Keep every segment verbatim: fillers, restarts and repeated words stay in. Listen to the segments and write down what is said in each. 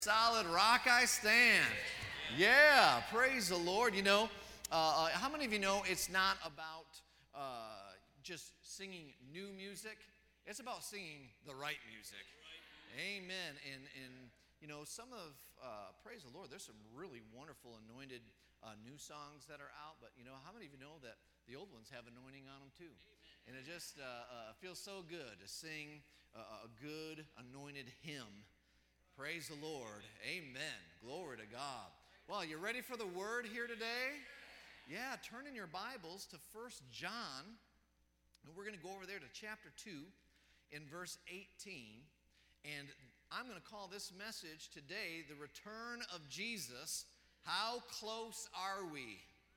Solid rock I stand. Yeah, praise the Lord. You know, uh, how many of you know it's not about uh, just singing new music? It's about singing the right music. Amen. And, and you know, some of, uh, praise the Lord, there's some really wonderful anointed uh, new songs that are out. But, you know, how many of you know that the old ones have anointing on them too? And it just uh, uh, feels so good to sing uh, a good anointed hymn. Praise the Lord. Amen. Glory to God. Well, you ready for the word here today? Yeah, turn in your Bibles to First John. And we're going to go over there to chapter two in verse eighteen. And I'm going to call this message today, The Return of Jesus. How close are we?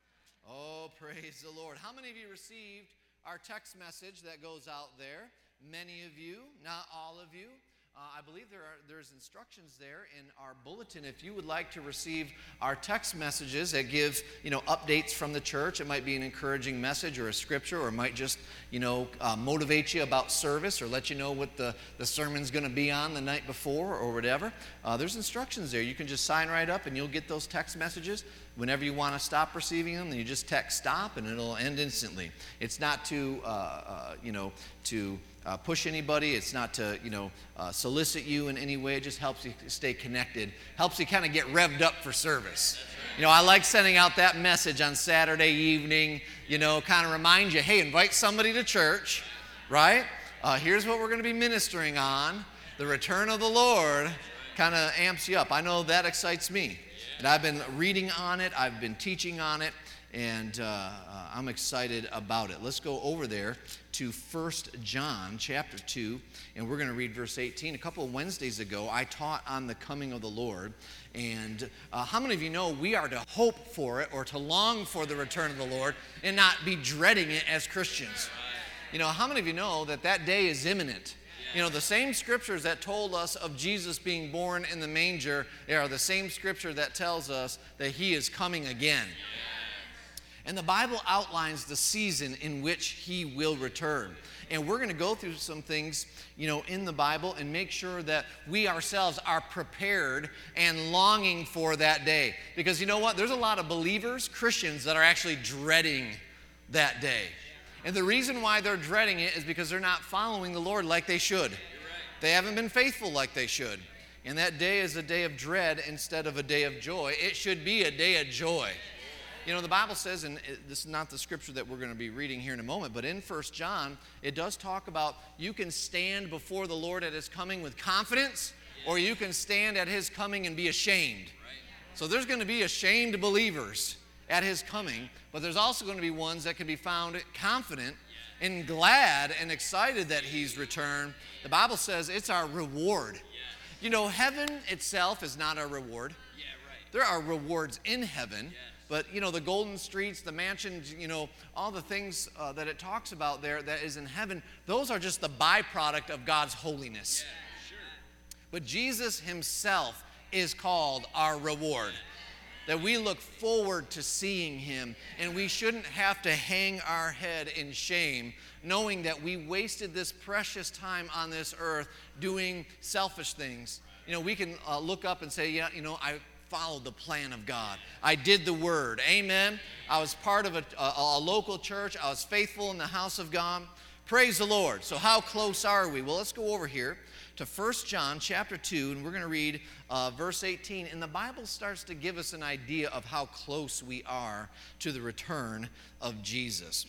Oh, praise the Lord. How many of you received our text message that goes out there? Many of you, not all of you. Uh, I believe there are there's instructions there in our bulletin. If you would like to receive our text messages that give, you know, updates from the church, it might be an encouraging message or a scripture, or it might just, you know, uh, motivate you about service or let you know what the, the sermon's going to be on the night before or whatever. Uh, there's instructions there. You can just sign right up and you'll get those text messages. Whenever you want to stop receiving them, then you just text stop and it'll end instantly. It's not to, uh, uh, you know, to... Uh, push anybody. It's not to, you know, uh, solicit you in any way. It just helps you stay connected. Helps you kind of get revved up for service. You know, I like sending out that message on Saturday evening, you know, kind of remind you, hey, invite somebody to church, right? Uh, here's what we're going to be ministering on. The return of the Lord kind of amps you up. I know that excites me. And I've been reading on it. I've been teaching on it. And uh, uh, I'm excited about it. Let's go over there to First John chapter two, and we're going to read verse eighteen. A couple of Wednesdays ago, I taught on the coming of the Lord. And uh, how many of you know we are to hope for it or to long for the return of the Lord and not be dreading it as Christians? You know, how many of you know that that day is imminent? You know, the same scriptures that told us of Jesus being born in the manger are the same scripture that tells us that he is coming again. And the Bible outlines the season in which he will return. And we're going to go through some things, you know, in the Bible and make sure that we ourselves are prepared and longing for that day. Because you know what? There's a lot of believers, Christians, that are actually dreading that day. And the reason why they're dreading it is because they're not following the Lord like they should. They haven't been faithful like they should. And that day is a day of dread instead of a day of joy. It should be a day of joy. You know, the Bible says, and this is not the scripture that we're going to be reading here in a moment, but in First John, it does talk about you can stand before the Lord at his coming with confidence, or you can stand at his coming and be ashamed. So there's going to be ashamed believers at his coming, but there's also going to be ones that can be found confident and glad and excited that he's returned. The Bible says it's our reward. You know, heaven itself is not our reward. There are rewards in heaven. But, you know, the golden streets, the mansions, you know, all the things uh, that it talks about there that is in heaven, those are just the byproduct of God's holiness. Yeah, sure. But Jesus himself is called our reward. That we look forward to seeing him, and we shouldn't have to hang our head in shame, knowing that we wasted this precious time on this earth doing selfish things. You know, we can uh, look up and say, yeah, you know, I followed the plan of God. I did the word. Amen. I was part of a, a, a local church. I was faithful in the house of God. Praise the Lord. So how close are we? Well, let's go over here to First John chapter two, and we're going to read uh, verse eighteen. And the Bible starts to give us an idea of how close we are to the return of Jesus.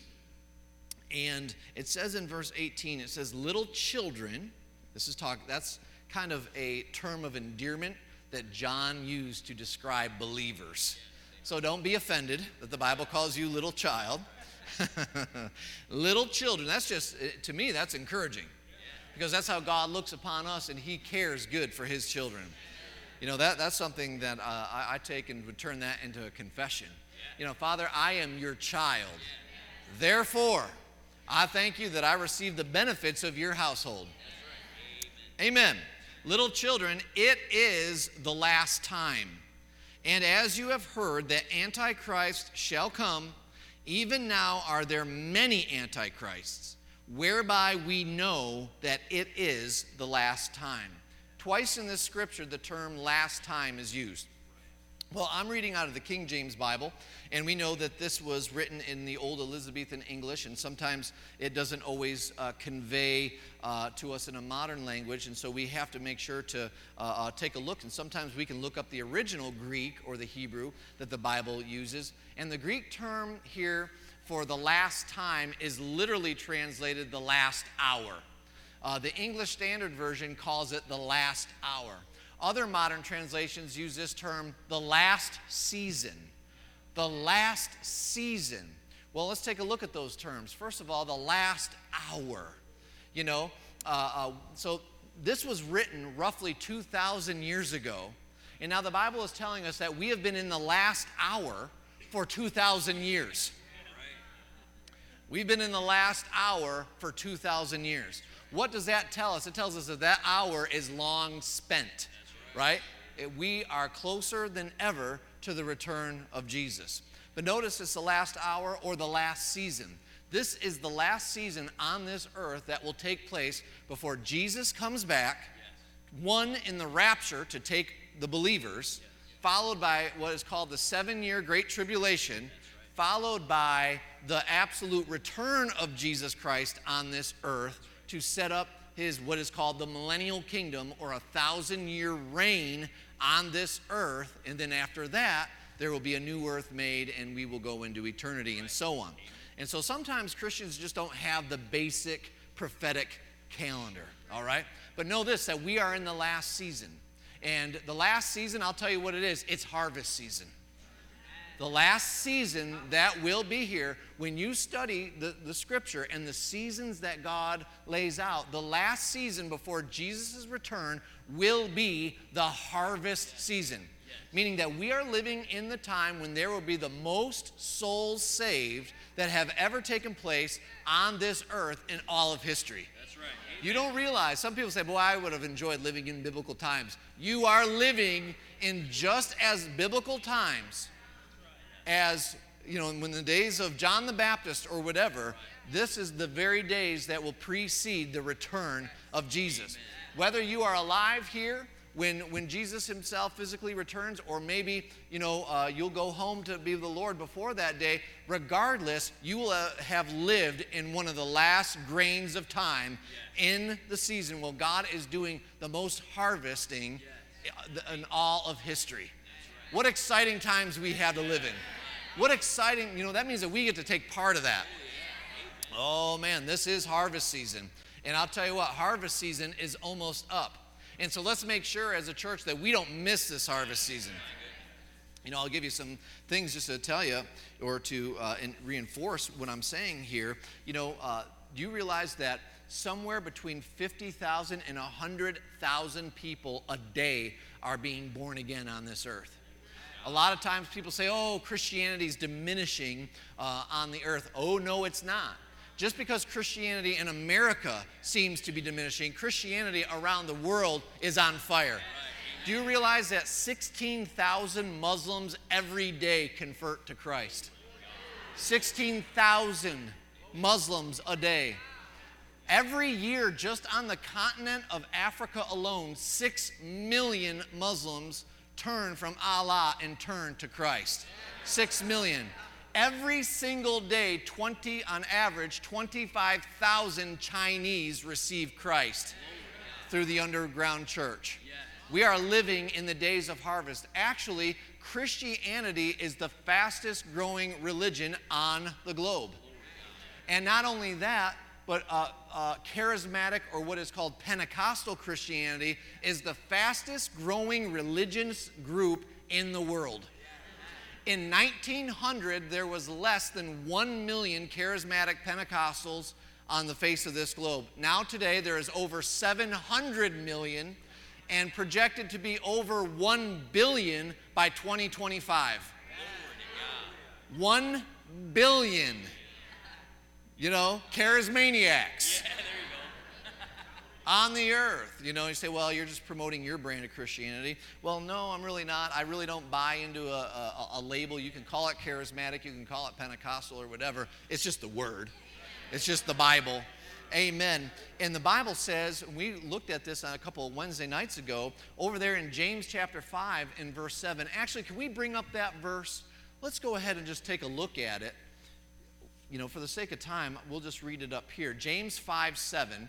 And it says in verse eighteen, it says, little children, this is talk, that's kind of a term of endearment that John used to describe believers. So don't be offended that the Bible calls you little child. Little children, that's just, to me, that's encouraging. Because that's how God looks upon us, and he cares good for his children. You know, that that's something that uh, I, I take and would turn that into a confession. You know, Father, I am your child. Therefore, I thank you that I receive the benefits of your household. Amen. Little children, it is the last time. And as you have heard that Antichrist shall come, even now are there many Antichrists, whereby we know that it is the last time. twice in this scripture the term last time is used. Well, I'm reading out of the King James Bible, and we know that this was written in the Old Elizabethan English, and sometimes it doesn't always uh, convey uh, to us in a modern language, and so we have to make sure to uh, uh, take a look, and sometimes we can look up the original Greek or the Hebrew that the Bible uses. And the Greek term here for the last time is literally translated the last hour. Uh, the English Standard Version calls it the last hour. Other modern translations use this term, the last season. The last season. Well, let's take a look at those terms. First of all, the last hour. You know, uh, uh, so this was written roughly two thousand years ago. And now the Bible is telling us that we have been in the last hour for two thousand years. We've been in the last hour for two thousand years. What does that tell us? It tells us that that hour is long spent. Right? It, we are closer than ever to the return of Jesus. But notice it's the last hour or the last season. This is the last season on this earth that will take place before Jesus comes back, yes. One in the rapture to take the believers, yes. Followed by what is called the seven-year Great Tribulation, right. Followed by the absolute return of Jesus Christ on this earth to set up his what is called the millennial kingdom, or a thousand-year reign on this earth, and then after that, there will be a new earth made, and we will go into eternity, and so on. And so sometimes Christians just don't have the basic prophetic calendar, all right? But know this, that we are in the last season. And the last season, I'll tell you what it is, it's harvest season. The last season that will be here, when you study the, the scripture and the seasons that God lays out, the last season before Jesus' return will be the harvest season. Yes. Meaning that we are living in the time when there will be the most souls saved that have ever taken place on this earth in all of history. That's right. You don't realize, some people say, boy, I would have enjoyed living in biblical times. You are living in just as biblical times as, you know, when the days of John the Baptist or whatever. This is the very days that will precede the return of Jesus. Whether you are alive here when, when Jesus himself physically returns, or maybe, you know, uh, you'll go home to be with the Lord before that day, regardless, you will uh, have lived in one of the last grains of time in the season when God is doing the most harvesting in all of history. What exciting times we have to live in. What exciting, you know, that means that we get to take part of that. Oh man, this is harvest season. And I'll tell you what, harvest season is almost up. And so let's make sure as a church that we don't miss this harvest season. You know, I'll give you some things just to tell you or to uh, in, reinforce what I'm saying here. You know, uh, do you realize that somewhere between fifty thousand and one hundred thousand people a day are being born again on this earth? A lot of times people say, oh, Christianity is diminishing uh, on the earth. Oh, no, it's not. Just because Christianity in America seems to be diminishing, Christianity around the world is on fire. Do you realize that sixteen thousand Muslims every day convert to Christ? sixteen thousand Muslims a day. Every year, just on the continent of Africa alone, six million Muslims turn from Allah and turn to Christ. Six million. Every single day, twenty on average, twenty-five thousand Chinese receive Christ through the underground church. We are living in the days of harvest. Actually, Christianity is the fastest growing religion on the globe. And not only that, but uh, uh, charismatic, or what is called Pentecostal Christianity, is the fastest growing religious group in the world. In nineteen hundred, there was less than one million charismatic Pentecostals on the face of this globe. Now today, there is over seven hundred million and projected to be over one billion by twenty twenty-five. one billion. You know, charismaniacs. Yeah, there you go. On the earth. You know, you say, well, you're just promoting your brand of Christianity. Well, no, I'm really not. I really don't buy into a, a, a label. You can call it charismatic, you can call it Pentecostal or whatever. It's just the word. It's just the Bible. Amen. And the Bible says, we looked at this on a couple of Wednesday nights ago, over there in James chapter five in verse seven. Actually, can we bring up that verse? Let's go ahead and just take a look at it. You know, for the sake of time, we'll just read it up here. James five seven.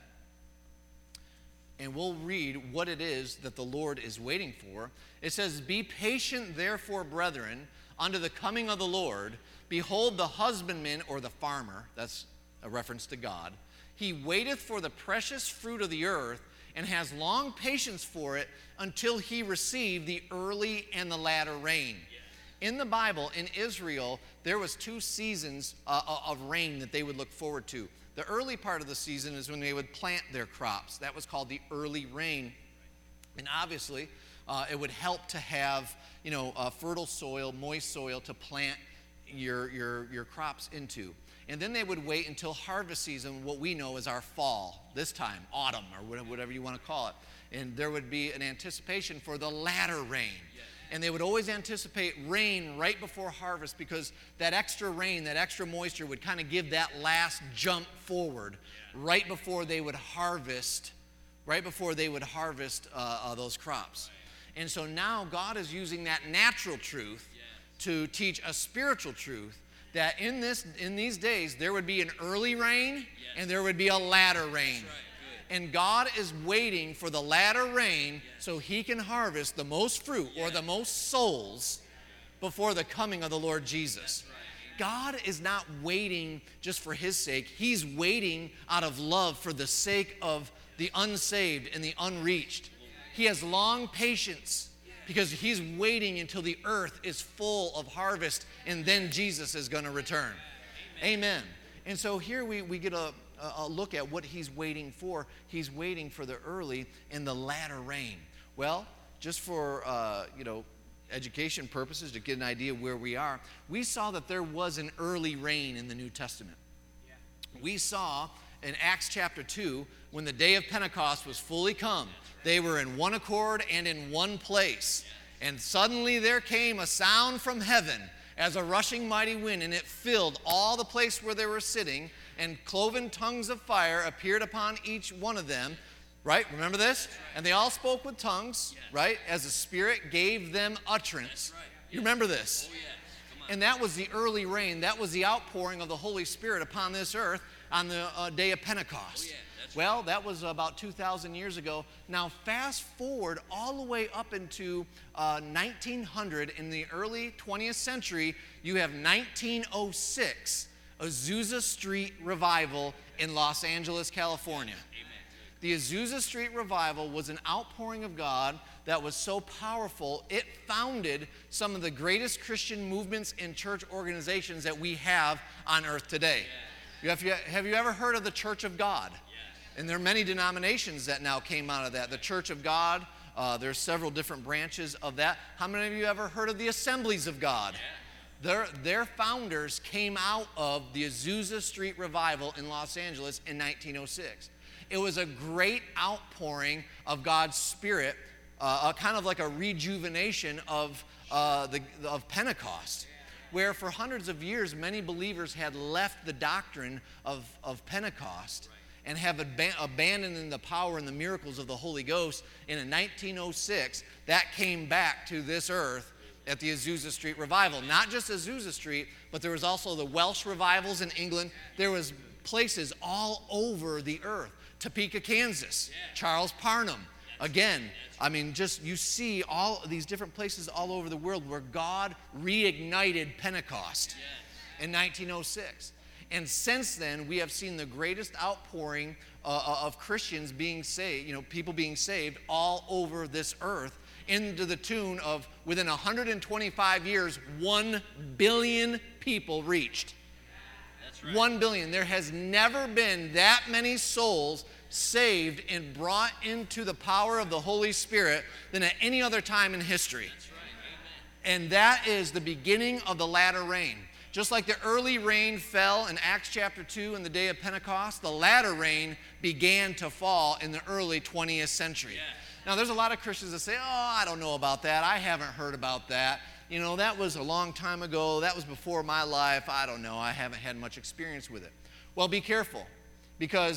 And we'll read what it is that the Lord is waiting for. It says, "Be patient, therefore, brethren, unto the coming of the Lord. Behold, the husbandman," or the farmer, that's a reference to God, "he waiteth for the precious fruit of the earth, and has long patience for it, until he receive the early and the latter rain." In the Bible, in Israel, there was two seasons uh, of rain that they would look forward to. The early part of the season is when they would plant their crops. That was called the early rain. And obviously, uh, it would help to have, you know, uh, fertile soil, moist soil to plant your, your, your crops into. And then they would wait until harvest season, what we know as our fall, this time, autumn, or whatever you want to call it. And there would be an anticipation for the latter rain. And they would always anticipate rain right before harvest, because that extra rain, that extra moisture would kind of give that last jump forward right before they would harvest, right before they would harvest uh, uh, those crops. And so now God is using that natural truth to teach a spiritual truth, that in this in these days there would be an early rain and there would be a latter rain. And God is waiting for the latter rain so he can harvest the most fruit or the most souls before the coming of the Lord Jesus. God is not waiting just for his sake. He's waiting out of love for the sake of the unsaved and the unreached. He has long patience because he's waiting until the earth is full of harvest, and then Jesus is going to return. Amen. And so here we, we get a a look at what he's waiting for. He's waiting for the early and the latter rain. Well, just for uh, you know, education purposes, to get an idea of where we are, we saw that there was an early rain in the New Testament. Yeah. We saw in Acts chapter two, when the day of Pentecost was fully come, they were in one accord and in one place. And suddenly there came a sound from heaven as a rushing mighty wind, and it filled all the place where they were sitting, and cloven tongues of fire appeared upon each one of them. Right? Remember this? And they all spoke with tongues, right? As the Spirit gave them utterance. You remember this? And that was the early rain. That was the outpouring of the Holy Spirit upon this earth on the uh, day of Pentecost. Well, that was about two thousand years ago. Now, fast forward all the way up into uh, nineteen hundred. In the early twentieth century, you have nineteen oh six. Azusa Street Revival in Los Angeles, California. Amen. The Azusa Street Revival was an outpouring of God that was so powerful, it founded some of the greatest Christian movements and church organizations that we have on earth today. Yeah. Have, you, have you ever heard of the Church of God? Yeah. And there are many denominations that now came out of that. The Church of God, uh, there's several different branches of that. How many of you ever heard of the Assemblies of God? Yeah. Their, their founders came out of the Azusa Street Revival in Los Angeles in nineteen oh six. It was a great outpouring of God's Spirit, uh, a kind of like a rejuvenation of, uh, the, of Pentecost, where for hundreds of years many believers had left the doctrine of, of Pentecost and have ab- abandoned the power and the miracles of the Holy Ghost. And in nineteen oh six, that came back to this earth at the Azusa Street Revival. Not just Azusa Street, but there was also the Welsh revivals in England. There was places all over the earth. Topeka, Kansas, Charles Parham. Again, I mean, just you see all these different places all over the world where God reignited Pentecost in nineteen oh six. And since then, we have seen the greatest outpouring uh, of Christians being saved, you know, people being saved all over this earth, into the tune of, within one hundred twenty-five years, one billion people reached. That's right. one billion. There has never been that many souls saved and brought into the power of the Holy Spirit than at any other time in history. That's right. Amen. And that is the beginning of the latter rain. Just like the early rain fell in Acts chapter two in the day of Pentecost, the latter rain began to fall in the early twentieth century. Yeah. Now, there's a lot of Christians that say, oh, I don't know about that. I haven't heard about that. You know, that was a long time ago. That was before my life. I don't know. I haven't had much experience with it. Well, be careful, because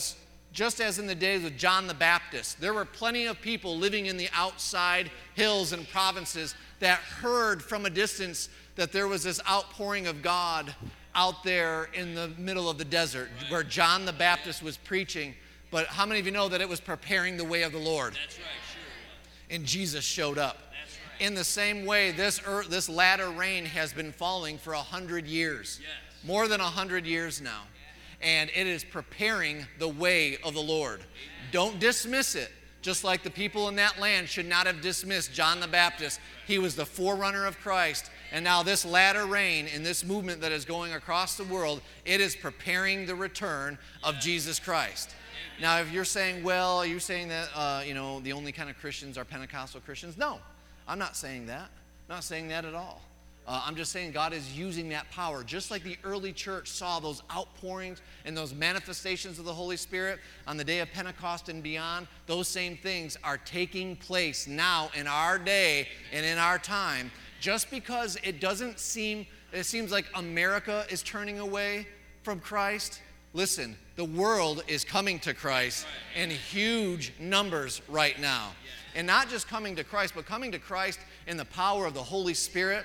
just as in the days of John the Baptist, there were plenty of people living in the outside hills and provinces that heard from a distance that there was this outpouring of God out there in the middle of the desert where John the Baptist was preaching. But how many of you know that it was preparing the way of the Lord? That's right, sure. And Jesus showed up. That's right. In the same way, this earth, this latter rain has been falling for a hundred years. Yes. More than a hundred years now. And it is preparing the way of the Lord. Don't dismiss it. Just like the people in that land should not have dismissed John the Baptist. He was the forerunner of Christ. And now this latter rain in this movement that is going across the world, it is preparing the return of Jesus Christ. Now, if you're saying, well, are you saying that, uh, you know, the only kind of Christians are Pentecostal Christians? No, I'm not saying that. I'm not saying that at all. Uh, I'm just saying God is using that power. Just like the early church saw those outpourings and those manifestations of the Holy Spirit on the day of Pentecost and beyond, those same things are taking place now in our day and in our time. Just because it doesn't seem, it seems like America is turning away from Christ, listen, the world is coming to Christ in huge numbers right now. And not just coming to Christ, but coming to Christ in the power of the Holy Spirit.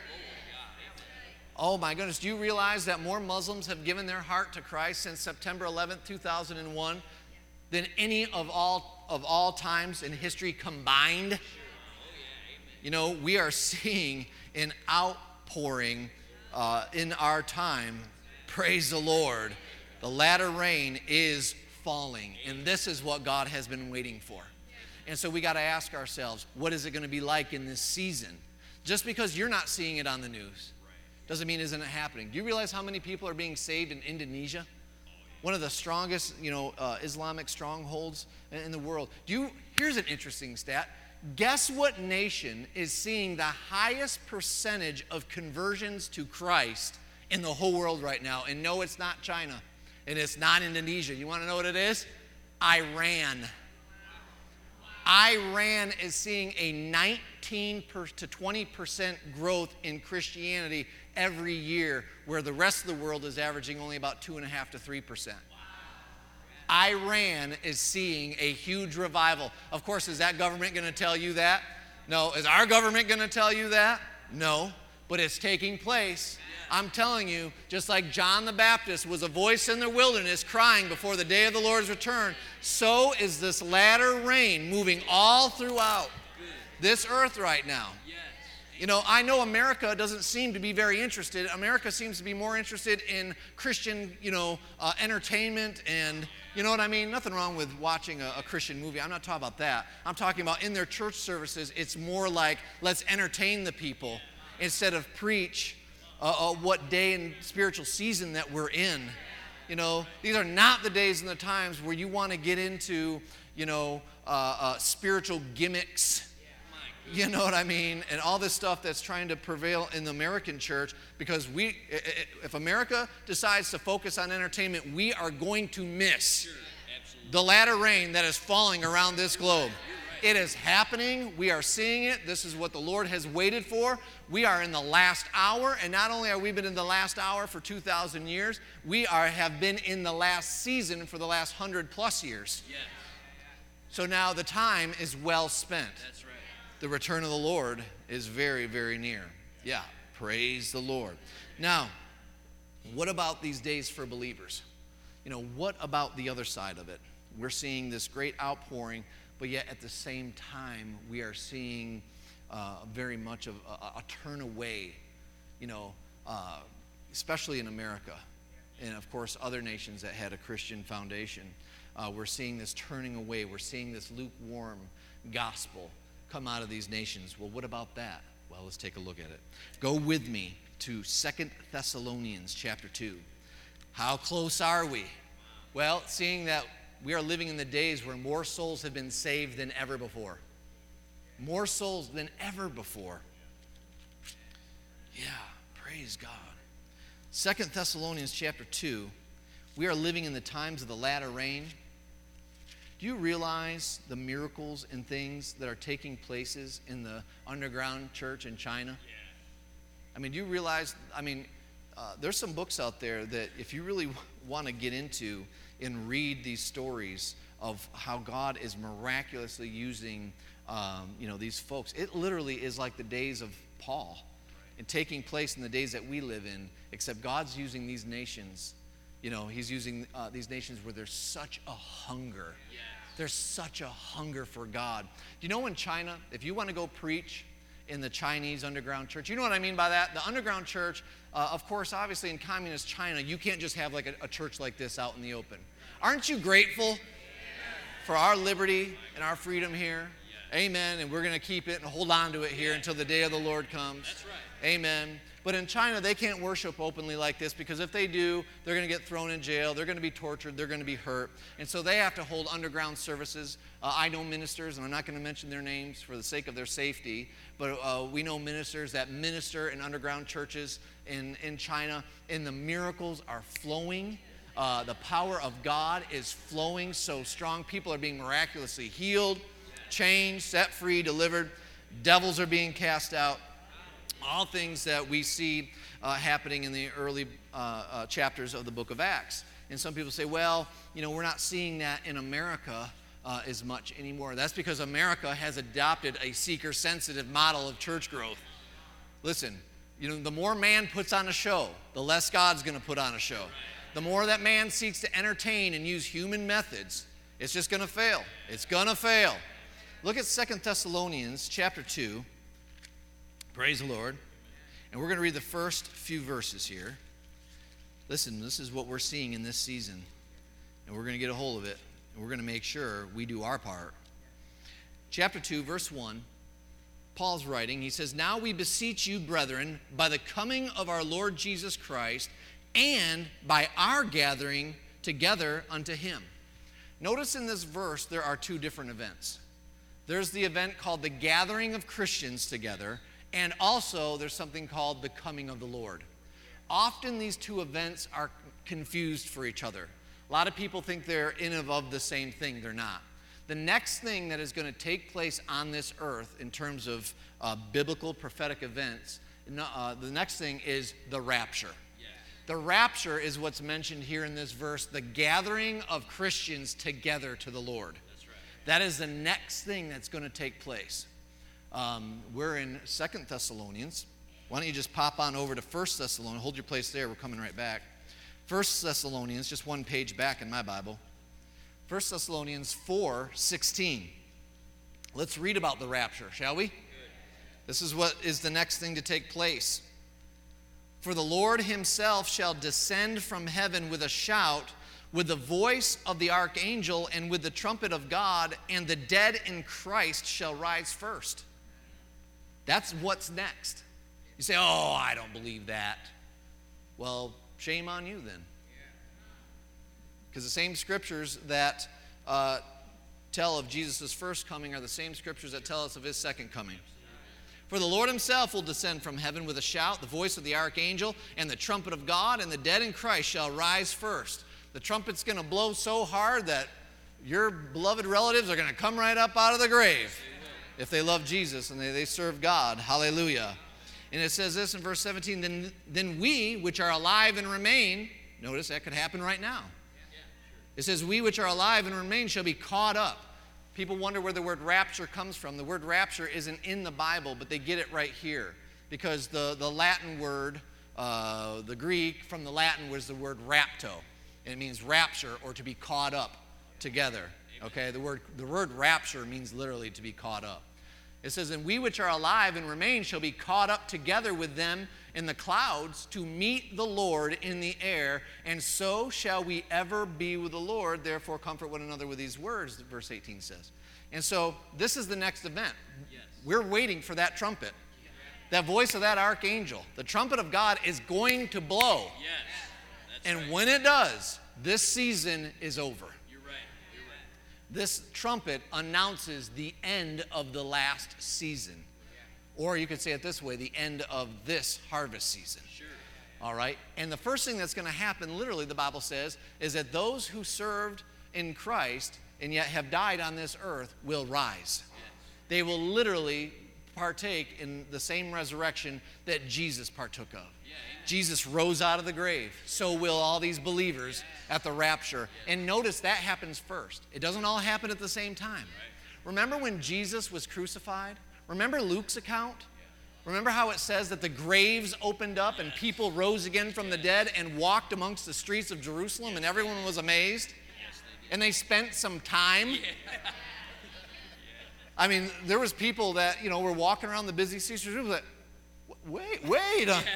Oh my goodness, do you realize that more Muslims have given their heart to Christ since September eleventh, two thousand one than any of all of all times in history combined? You know, we are seeing an outpouring uh, in our time. Praise the Lord. The latter rain is falling, and this is what God has been waiting for. And so we got to ask ourselves, what is it going to be like in this season? Just because you're not seeing it on the news doesn't mean isn't it happening. Do you realize how many people are being saved in Indonesia? One of the strongest, you know, uh, Islamic strongholds in the world. Do you? Here's an interesting stat. Guess what nation is seeing the highest percentage of conversions to Christ in the whole world right now? And no, it's not China. And it's not Indonesia. You want to know what it is? Iran. Iran is seeing a nineteen to twenty percent growth in Christianity every year, where the rest of the world is averaging only about two point five to three percent. Iran is seeing a huge revival. Of course, is that government going to tell you that? No. Is our government going to tell you that? No. But it's taking place. I'm telling you, just like John the Baptist was a voice in the wilderness crying before the day of the Lord's return, so is this latter rain moving all throughout this earth right now. You know, I know America doesn't seem to be very interested. America seems to be more interested in Christian, you know, uh, entertainment and, you know what I mean? Nothing wrong with watching a, a Christian movie. I'm not talking about that. I'm talking about in their church services, it's more like, let's entertain the people instead of preach uh, uh, what day and spiritual season that we're in. You know, these are not the days and the times where you want to get into, you know, uh, uh, spiritual gimmicks. You know what I mean? And all this stuff that's trying to prevail in the American church, because we, if America decides to focus on entertainment, we are going to miss the latter rain that is falling around this globe. It is happening. We are seeing it. This is what the Lord has waited for. We are in the last hour, and not only are we been in the last hour for two thousand years, we are have been in the last season for the last one hundred plus years. So now the time is well spent. That's right. The return of the Lord is very, very near. Yeah, praise the Lord. Now, what about these days for believers? You know, what about the other side of it? We're seeing this great outpouring, but yet at the same time, we are seeing uh, very much of a, a turn away, you know, uh, especially in America, and of course other nations that had a Christian foundation. Uh, we're seeing this turning away. We're seeing this lukewarm gospel come out of these nations. Well, what about that? Well, let's take a look at it. Go with me to Second Thessalonians chapter two. How close are we? Well, seeing that we are living in the days where more souls have been saved than ever before. More souls than ever before. Yeah, praise God. Second Thessalonians chapter two. We are living in the times of the latter rain. Do you realize the miracles and things that are taking places in the underground church in China? Yeah. I mean, do you realize, I mean, uh, there's some books out there that if you really want to get into and read these stories of how God is miraculously using, um, you know, these folks. It literally is like the days of Paul and taking place in the days that we live in, except God's using these nations. You know, he's using uh, these nations where there's such a hunger. Yes. There's such a hunger for God. Do you know in China, if you want to go preach in the Chinese underground church, you know what I mean by that? The underground church, uh, of course, obviously in communist China, you can't just have like a, a church like this out in the open. Aren't you grateful for our liberty and our freedom here? Amen. And we're going to keep it and hold on to it here until the day of the Lord comes. That's right. Amen. But in China, they can't worship openly like this, because if they do, they're going to get thrown in jail, they're going to be tortured, they're going to be hurt. And so they have to hold underground services. Uh, I know ministers, and I'm not going to mention their names for the sake of their safety, but uh, we know ministers that minister in underground churches in, in China, and the miracles are flowing. Uh, the power of God is flowing so strong. People are being miraculously healed, changed, set free, delivered. Devils are being cast out. All things that we see uh, happening in the early uh, uh, chapters of the book of Acts. And some people say, well, you know, we're not seeing that in America uh, as much anymore. That's because America has adopted a seeker-sensitive model of church growth. Listen, you know, the more man puts on a show, the less God's going to put on a show. The more that man seeks to entertain and use human methods, it's just going to fail. It's going to fail. Look at Second Thessalonians chapter two. Praise the Lord. And we're going to read the first few verses here. Listen, this is what we're seeing in this season. And we're going to get a hold of it. And we're going to make sure we do our part. Chapter two, verse one. Paul's writing. He says, "Now we beseech you, brethren, by the coming of our Lord Jesus Christ, and by our gathering together unto him." Notice in this verse there are two different events. There's the event called the gathering of Christians together, and also there's something called the coming of the Lord. Often these two events are confused for each other. A lot of people think they're in and of the same thing. They're not. The next thing that is going to take place on this earth in terms of uh, biblical prophetic events, uh, the next thing is the rapture. The rapture is what's mentioned here in this verse, the gathering of Christians together to the Lord. That's right. That is the next thing that's going to take place. Um, we're in Second Thessalonians. Why don't you just pop on over to First Thessalonians. Hold your place there. We're coming right back. First Thessalonians, just one page back in my Bible. First Thessalonians four sixteen. Let's read about the rapture, shall we? Good. This is what is the next thing to take place. "For the Lord himself shall descend from heaven with a shout, with the voice of the archangel, and with the trumpet of God, and the dead in Christ shall rise first." That's what's next. You say, "Oh, I don't believe that." Well, shame on you then. Because the same scriptures that uh, tell of Jesus' first coming are the same scriptures that tell us of his second coming. "For the Lord himself will descend from heaven with a shout, the voice of the archangel, and the trumpet of God, and the dead in Christ shall rise first." The trumpet's going to blow so hard that your beloved relatives are going to come right up out of the grave if they love Jesus and they, they serve God. Hallelujah. And it says this in verse seventeen, then, then we which are alive and remain, notice that could happen right now. It says, "We which are alive and remain shall be caught up." People wonder where the word rapture comes from. The word rapture isn't in the Bible, but they get it right here. Because the, the Latin word, uh, the Greek from the Latin was the word rapto. And it means rapture or to be caught up together. Okay, the word, the word rapture means literally to be caught up. It says, "And we which are alive and remain shall be caught up together with them in the clouds to meet the Lord in the air, and so shall we ever be with the Lord. Therefore comfort one another with these words," verse eighteen says. And so this is the next event. Yes. We're waiting for that trumpet. Yeah. That voice of that archangel. The trumpet of God is going to blow. Yes. That's and right. When it does, this season is over. You're right. You're right. This trumpet announces the end of the last season. Or you could say it this way, the end of this harvest season. Sure. All right? And the first thing that's going to happen, literally, the Bible says, is that those who served in Christ and yet have died on this earth will rise. Yes. They will literally partake in the same resurrection that Jesus partook of. Jesus rose out of the grave. So will all these believers at the rapture. And notice that happens first. It doesn't all happen at the same time. Remember when Jesus was crucified? Remember Luke's account? Remember how it says that the graves opened up and people rose again from the dead and walked amongst the streets of Jerusalem and everyone was amazed? And they spent some time. I mean, there was people that, you know, were walking around the busy streets of Jerusalem that, wait, wait. Uh,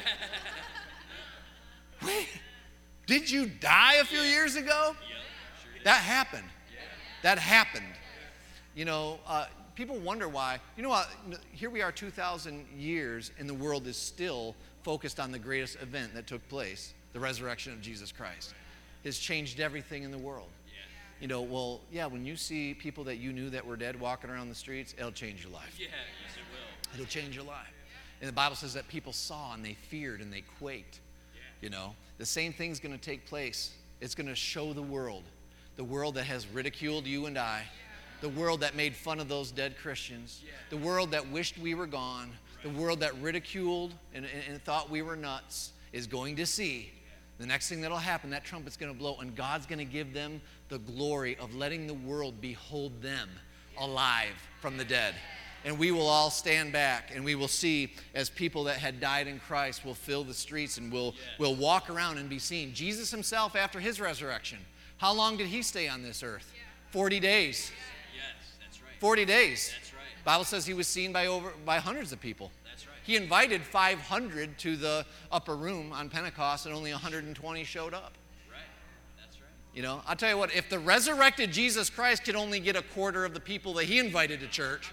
wait, did you die a few years ago? That happened. That happened. You know, uh, people wonder why. You know what? Here we are two thousand years and the world is still focused on the greatest event that took place, the resurrection of Jesus Christ. It's changed everything in the world. You know, well, yeah, when you see people that you knew that were dead walking around the streets, it'll change your life. Yeah, yes it will. It'll change your life. And the Bible says that people saw and they feared and they quaked. Yeah. You know, the same thing's going to take place. It's going to show the world, the world that has ridiculed you and I, the world that made fun of those dead Christians, yeah. the world that wished we were gone, right. the world that ridiculed and, and, and thought we were nuts is going to see. The next thing that'll happen, that trumpet's going to blow, and God's going to give them the glory of letting the world behold them alive from the dead. And we will all stand back, and we will see as people that had died in Christ will fill the streets and will, will walk around and be seen. Jesus himself, after his resurrection, how long did he stay on this earth? forty days. Yes, that's right. forty days. That's right. The Bible says he was seen by over by hundreds of people. That's right. He invited five hundred to the upper room on Pentecost, and only one hundred twenty showed up. Right. That's right. You know, I'll tell you what, if the resurrected Jesus Christ could only get a quarter of the people that he invited to church.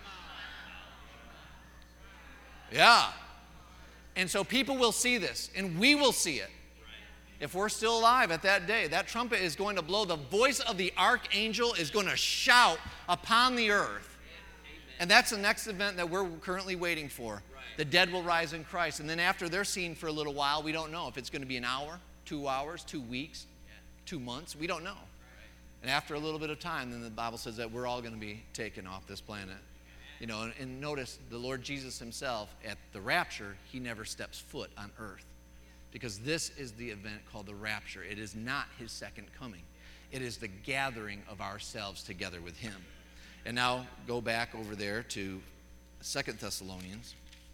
Yeah. And so people will see this, and we will see it. If we're still alive at that day, that trumpet is going to blow. The voice of the archangel is going to shout upon the earth. And that's the next event that we're currently waiting for. The dead will rise in Christ. And then after they're seen for a little while, we don't know if it's going to be an hour, two hours, two weeks, two months. We don't know. And after a little bit of time, then the Bible says that we're all going to be taken off this planet. You know, and, and notice the Lord Jesus himself at the rapture, he never steps foot on earth. Because this is the event called the rapture. It is not his second coming. It is the gathering of ourselves together with him. And now go back over there to Second Thessalonians.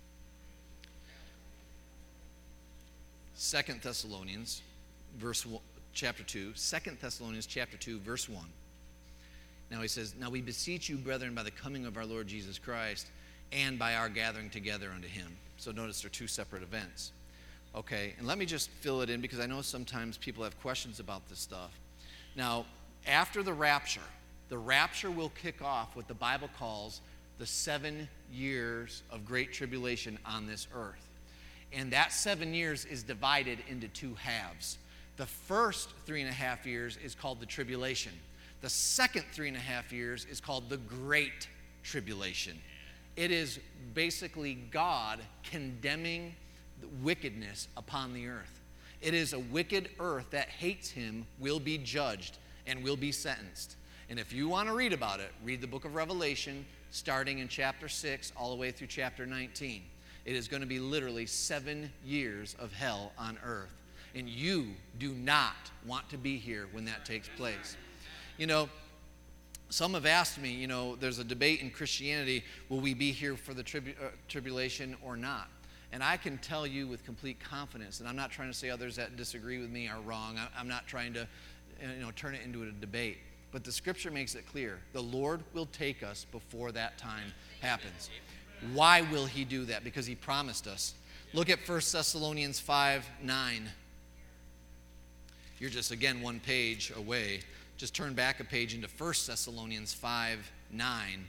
Second Thessalonians, verse one, chapter two. Second Thessalonians chapter two, verse one. Now he says, "Now we beseech you, brethren, by the coming of our Lord Jesus Christ, and by our gathering together unto him." So notice they're two separate events. Okay, and let me just fill it in because I know sometimes people have questions about this stuff. Now, after the rapture, the rapture will kick off what the Bible calls the seven years of great tribulation on this earth. And that seven years is divided into two halves. The first three and a half years is called the tribulation. The second three and a half years is called the Great Tribulation. It is basically God condemning wickedness upon the earth. It is a wicked earth that hates him will be judged and will be sentenced. And if you want to read about it, read the book of Revelation, starting in chapter six all the way through chapter nineteen. It is going to be literally seven years of hell on earth. And you do not want to be here when that takes place. You know, some have asked me, you know, there's a debate in Christianity, will we be here for the tribu- uh, tribulation or not? And I can tell you with complete confidence, and I'm not trying to say others that disagree with me are wrong. I, I'm not trying to, you know, turn it into a debate. But the scripture makes it clear. The Lord will take us before that time happens. Why will he do that? Because he promised us. Look at First Thessalonians five nine. You're just, again, one page away. Just turn back a page into First Thessalonians five nine.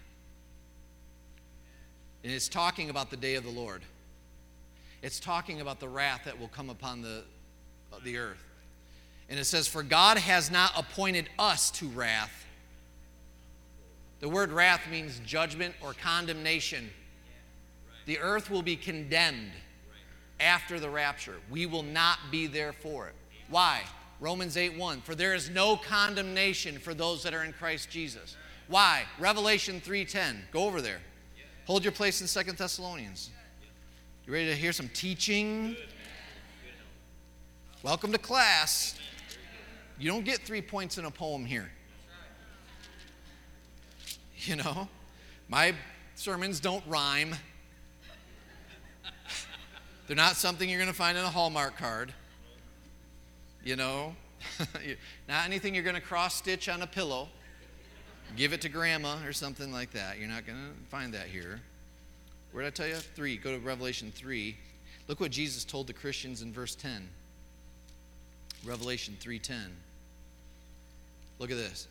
And it's talking about the day of the Lord. It's talking about the wrath that will come upon the, uh, the earth. And it says, "For God has not appointed us to wrath." The word wrath means judgment or condemnation. The earth will be condemned after the rapture. We will not be there for it. Why? Romans eight one. "For there is no condemnation for those that are in Christ Jesus." Why? Revelation three ten. Go over there. Hold your place in Second Thessalonians. You ready to hear some teaching? Welcome to class. You don't get three points in a poem here. You know, my sermons don't rhyme. They're not something you're going to find in a Hallmark card. You know, not anything you're going to cross-stitch on a pillow. Give it to grandma or something like that. You're not going to find that here. Where did I tell you? Three. Go to Revelation three. Look what Jesus told the Christians in verse ten. Revelation three ten. Look at this.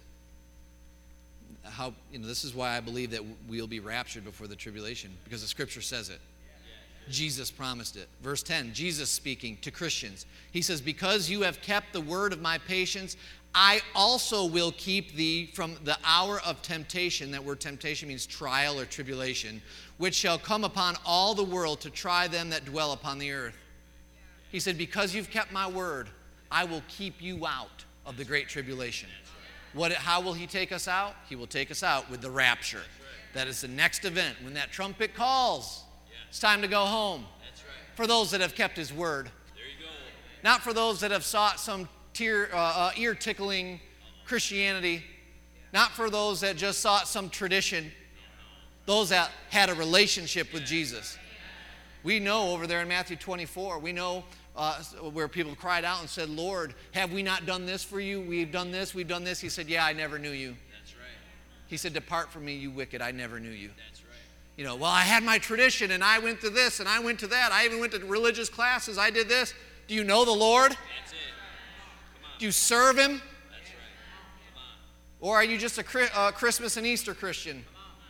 How, you know, this is why I believe that we'll be raptured before the tribulation, because the Scripture says it. Jesus promised it. Verse ten, Jesus speaking to Christians. He says, because you have kept the word of my patience, I also will keep thee from the hour of temptation. That word temptation means trial or tribulation, which shall come upon all the world to try them that dwell upon the earth. He said, because you've kept my word, I will keep you out of the great tribulation. What? How will he take us out? He will take us out with the rapture. That is the next event. When that trumpet calls, it's time to go home. For those that have kept his word. Not for those that have sought some tear, uh, uh, ear-tickling Christianity. Not for those that just sought some tradition. Those that had a relationship with Jesus. We know over there in Matthew twenty-four, we know uh, where people cried out and said, Lord, have we not done this for you? We've done this, we've done this. He said, yeah, I never knew you. That's right. He said, depart from me, you wicked, I never knew you. That's right. You know, well, I had my tradition, and I went to this, and I went to that. I even went to religious classes. I did this. Do you know the Lord? That's it. Come on. Do you serve him? That's right. Come on. Or are you just a uh, Christmas and Easter Christian?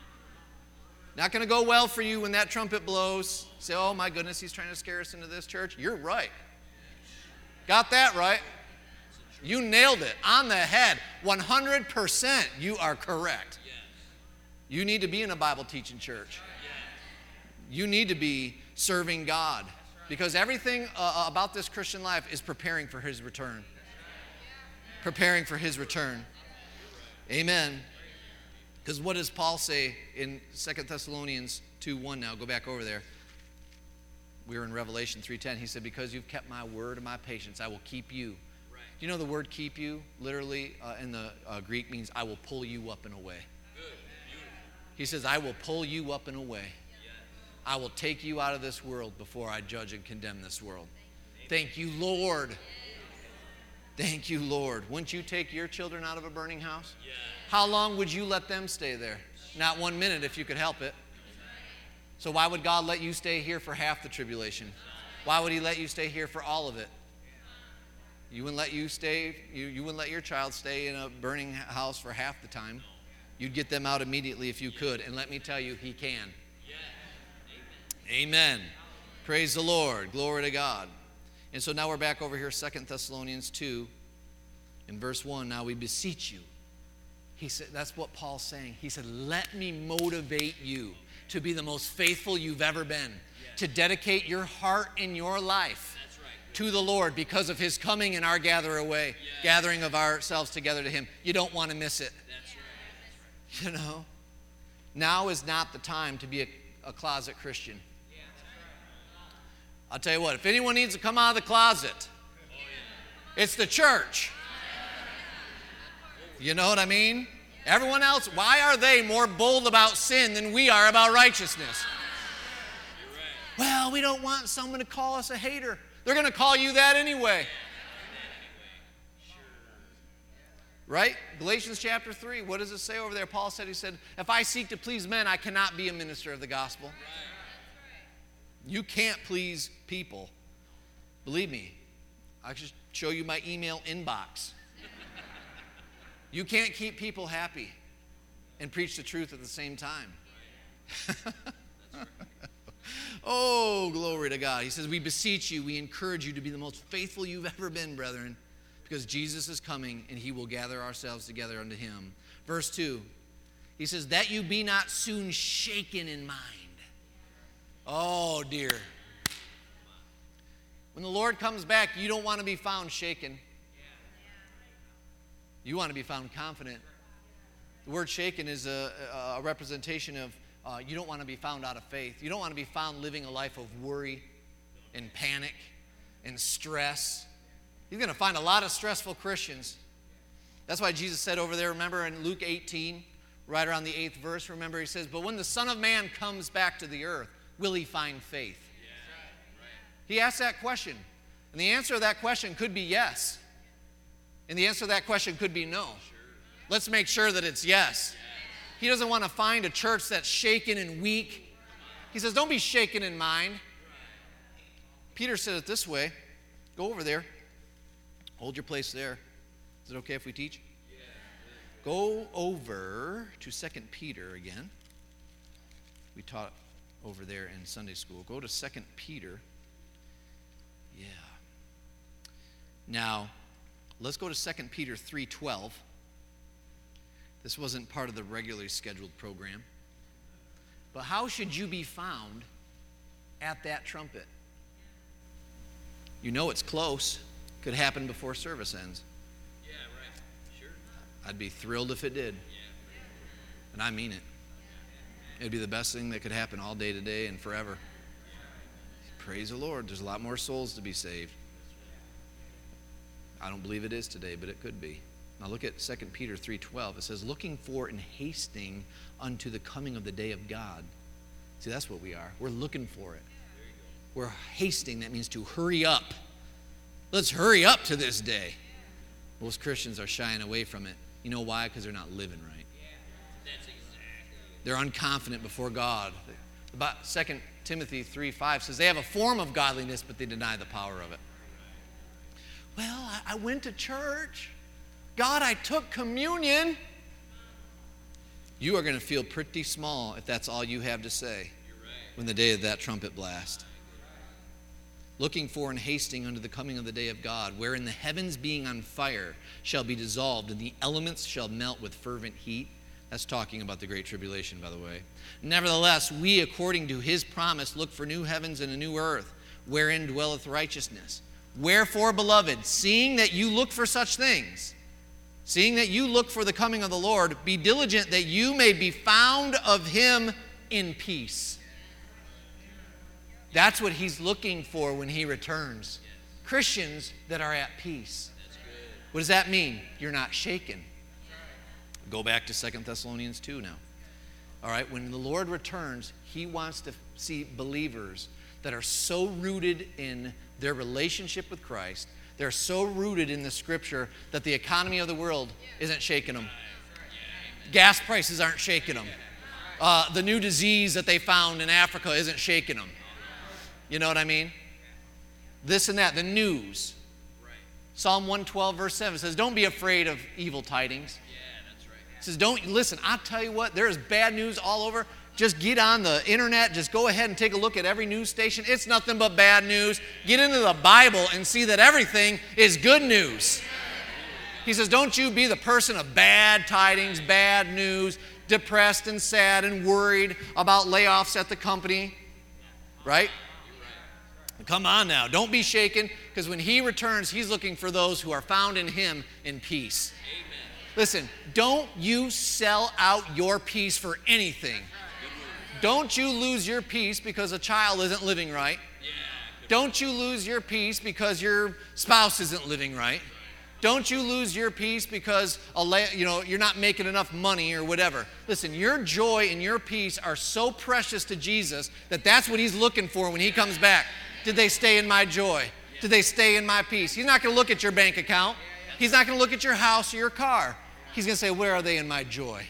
Not going to go well for you when that trumpet blows. Say, oh my goodness, he's trying to scare us into this church. You're right. Got that right. You nailed it on the head. one hundred percent you are correct. You need to be in a Bible teaching church. You need to be serving God. Because everything uh, about this Christian life is preparing for his return. Preparing for his return. Amen. Because what does Paul say in Second Thessalonians two one now? Go back over there. We were in Revelation three ten. He said, because you've kept my word and my patience, I will keep you. Right. Do you know the word keep you? Literally uh, in the uh, Greek means I will pull you up and away. Good. He says, I will pull you up and away. Yes. I will take you out of this world before I judge and condemn this world. Thank you, Lord. Thank you, Lord. Wouldn't you take your children out of a burning house? Yes. How long would you let them stay there? Not one minute if you could help it. So why would God let you stay here for half the tribulation? Why would he let you stay here for all of it? You wouldn't let you stay, you, you wouldn't let your child stay in a burning house for half the time. You'd get them out immediately if you could. And let me tell you, he can. Amen. Praise the Lord. Glory to God. And so now we're back over here, Second Thessalonians two, in verse one. Now we beseech you. He said, that's what Paul's saying. He said, let me motivate you to be the most faithful you've ever been, yes. To dedicate your heart and your life right. To the Lord because of his coming and our gather away, yes. Gathering of ourselves together to him. You don't want to miss it. That's right. That's right. You know, now is not the time to be a, a closet Christian. Yeah. I'll tell you what, if anyone needs to come out of the closet, oh, yeah. It's the church. You know what I mean? Everyone else, why are they more bold about sin than we are about righteousness? Well, we don't want someone to call us a hater. They're going to call you that anyway. Right? Galatians chapter three, what does it say over there? Paul said, he said, if I seek to please men, I cannot be a minister of the gospel. You can't please people. Believe me, I should show you my email inbox. You can't keep people happy and preach the truth at the same time. Oh, glory to God. He says, we beseech you, we encourage you to be the most faithful you've ever been, brethren, because Jesus is coming and he will gather ourselves together unto him. Verse two, he says, that you be not soon shaken in mind. Oh, dear. When the Lord comes back, you don't want to be found shaken. You want to be found confident. The word shaken is a, a representation of uh, you don't want to be found out of faith. You don't want to be found living a life of worry and panic and stress. He's going to find a lot of stressful Christians. That's why Jesus said over there, remember in Luke eighteen, right around the eighth verse, remember he says, but when the Son of Man comes back to the earth, will he find faith? He asked that question. And the answer to that question could be yes. And the answer to that question could be no. Let's make sure that it's yes. He doesn't want to find a church that's shaken and weak. He says, don't be shaken in mind. Peter said it this way. Go over there. Hold your place there. Is it okay if we teach? Go over to Second Peter again. We taught over there in Sunday school. Go to Second Peter. Yeah. Now, let's go to Second Peter three twelve. This wasn't part of the regularly scheduled program. But how should you be found at that trumpet? You know it's close. Could happen before service ends. Yeah, right. Sure. I'd be thrilled if it did. Yeah. And I mean it. It'd be the best thing that could happen all day today and forever. Praise the Lord. There's a lot more souls to be saved. I don't believe it is today, but it could be. Now look at Second Peter three twelve. It says, looking for and hasting unto the coming of the day of God. See, that's what we are. We're looking for it. We're hasting. That means to hurry up. Let's hurry up to this day. Most Christians are shying away from it. You know why? Because they're not living right. That's exactly. They're unconfident before God. About Second Timothy three five says they have a form of godliness, but they deny the power of it. Well, I, I went to church. God, I took communion. You are going to feel pretty small if that's all you have to say when the day of that trumpet blast. Looking for and hasting unto the coming of the day of God, wherein the heavens being on fire shall be dissolved, and the elements shall melt with fervent heat. That's talking about the Great Tribulation, by the way. Nevertheless, we, according to his promise, look for new heavens and a new earth, wherein dwelleth righteousness. Wherefore, beloved, seeing that you look for such things, seeing that you look for the coming of the Lord, be diligent that you may be found of him in peace. That's what he's looking for when he returns. Christians that are at peace. What does that mean? You're not shaken. Go back to Second Thessalonians two now. All right, when the Lord returns, he wants to see believers that are so rooted in their relationship with Christ, they're so rooted in the Scripture that the economy of the world isn't shaking them. Gas prices aren't shaking them. Uh, the new disease that they found in Africa isn't shaking them. You know what I mean? This and that, the news. Psalm one twelve verse seven says, don't be afraid of evil tidings. It says, don't, listen, I'll tell you what, there is bad news all over. Just get on the internet, just go ahead and take a look at every news station. It's nothing but bad news. Get into the Bible and see that everything is good news. He says, don't you be the person of bad tidings, bad news, depressed and sad and worried about layoffs at the company, right? Come on now, don't be shaken, because when he returns, he's looking for those who are found in him in peace. Listen, don't you sell out your peace for anything. Don't you lose your peace because a child isn't living right. Don't you lose your peace because your spouse isn't living right. Don't you lose your peace because a la- you know, you're not making enough money or whatever. Listen, your joy and your peace are so precious to Jesus that that's what he's looking for when he comes back. Did they stay in my joy? Did they stay in my peace? He's not going to look at your bank account. He's not going to look at your house or your car. He's going to say, where are they in my joy?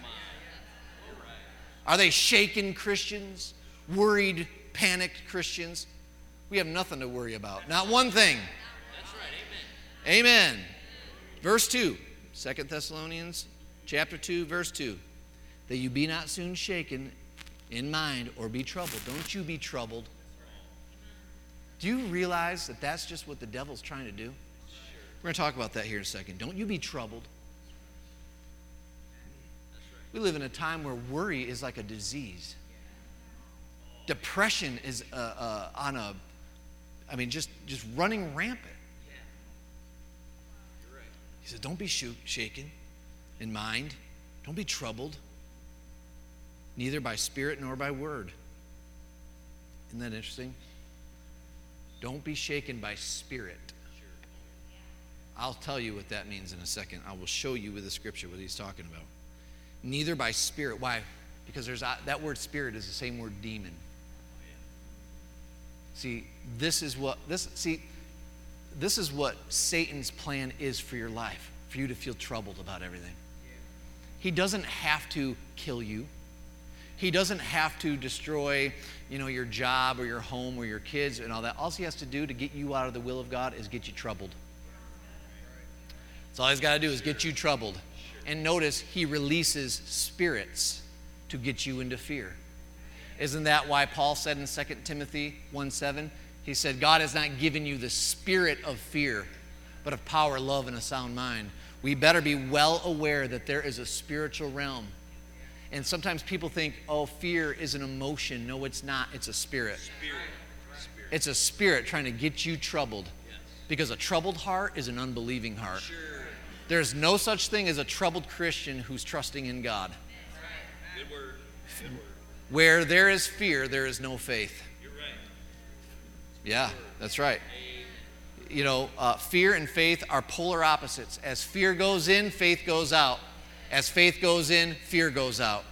Are they shaken Christians? Worried, panicked Christians? We have nothing to worry about. Not one thing. That's right. Amen. Amen. Verse two, Second Thessalonians chapter two, verse two. That you be not soon shaken in mind or be troubled. Don't you be troubled. Do you realize that that's just what the devil's trying to do? We're going to talk about that here in a second. Don't you be troubled. We live in a time where worry is like a disease. Depression is uh, uh, on a, I mean, just, just running rampant. He says, don't be sh- shaken in mind. Don't be troubled. neither by spirit nor by word. Isn't that interesting? Don't be shaken by spirit. I'll tell you what that means in a second. I will show you with the scripture what he's talking about. Neither by spirit. Why? Because there's that word spirit is the same word demon. See, this is what this see this is what Satan's plan is for your life, for you to feel troubled about everything. He doesn't have to kill you. He doesn't have to destroy, you know, your job or your home or your kids and all that. All he has to do to get you out of the will of God is get you troubled. That's all he's got to do is get you troubled. And notice, he releases spirits to get you into fear. Isn't that why Paul said in Second Timothy one seven, he said, God has not given you the spirit of fear, but of power, love, and a sound mind. We better be well aware that there is a spiritual realm. And sometimes people think, oh, fear is an emotion. No, it's not. It's a spirit. Spirit. Spirit. It's a spirit trying to get you troubled. Yes. Because a troubled heart is an unbelieving heart. Sure. There's no such thing as a troubled Christian who's trusting in God. Good word. Good word. Where there is fear, there is no faith. You're right. Yeah, that's right. You know, uh, fear and faith are polar opposites. As fear goes in, faith goes out. As faith goes in, fear goes out.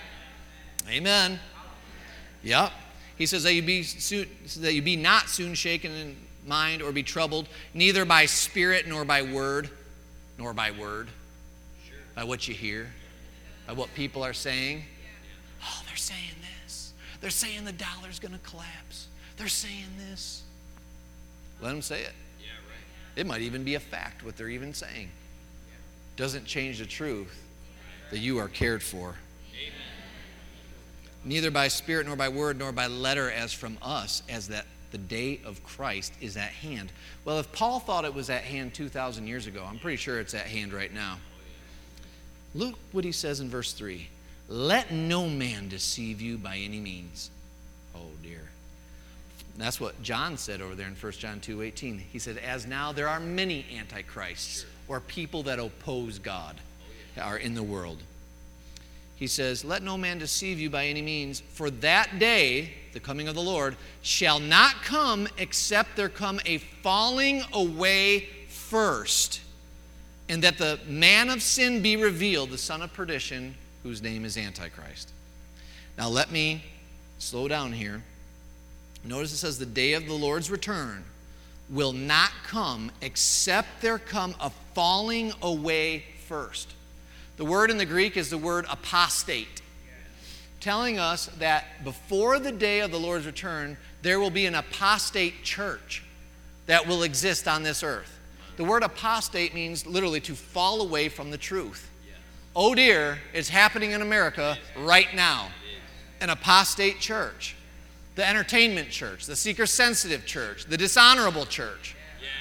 Amen. Yep. He says that you be soon, that you be not soon shaken in mind or be troubled, neither by spirit nor by word, nor by word, by what you hear, by what people are saying. Oh, they're saying this. They're saying the dollar's going to collapse. They're saying this. Let them say it. Yeah, right. It might even be a fact what they're even saying. Doesn't change the truth that you are cared for. Amen. Neither by spirit nor by word nor by letter as from us, as that the day of Christ is at hand. Well, if Paul thought it was at hand two thousand years ago, I'm pretty sure it's at hand right now. Look what he says in verse three. Let no man deceive you by any means. Oh dear. That's what John said over there in First John two eighteen. He said, as now there are many antichrists, or people that oppose God, are in the world. He says, let no man deceive you by any means, for that day, the coming of the Lord, shall not come except there come a falling away first, and that the man of sin be revealed, the son of perdition, whose name is Antichrist. Now let me slow down here. Notice it says the day of the Lord's return will not come except there come a falling away first. The word in the Greek is the word apostate, telling us that before the day of the Lord's return, there will be an apostate church that will exist on this earth. The word apostate means literally to fall away from the truth. Oh dear, it's happening in America right now. An apostate church. The entertainment church, the seeker-sensitive church, the dishonorable church.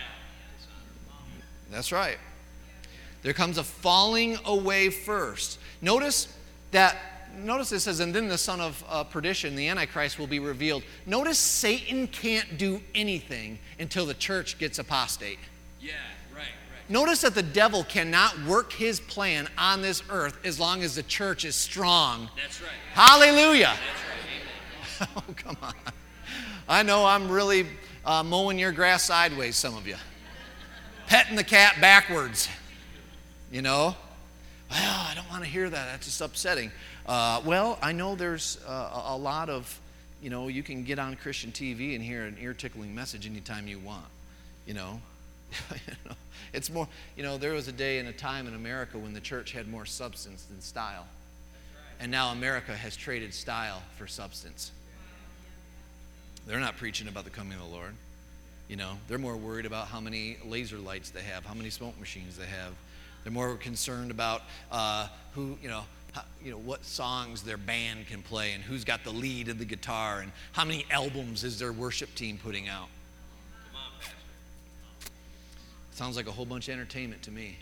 That's right. There comes a falling away first. Notice that, notice it says, and then the son of uh, perdition, the Antichrist, will be revealed. Notice Satan can't do anything until the church gets apostate. Yeah, right, right. Notice that the devil cannot work his plan on this earth as long as the church is strong. That's right. Hallelujah. That's right. Amen. Oh, come on. I know I'm really uh, mowing your grass sideways, some of you. Petting the cat backwards. You know, well, I don't want to hear that. That's just upsetting. Uh, well, I know there's uh, a lot of, you know, you can get on Christian T V and hear an ear-tickling message anytime you want. You know, you know, it's more. You know, there was a day and a time in America when the church had more substance than style, and now America has traded style for substance. They're not preaching about the coming of the Lord. You know, they're more worried about how many laser lights they have, how many smoke machines they have. They're more concerned about uh, who, you know, how, you know, what songs their band can play and who's got the lead of the guitar and how many albums is their worship team putting out. Come on, Pastor. Sounds like a whole bunch of entertainment to me.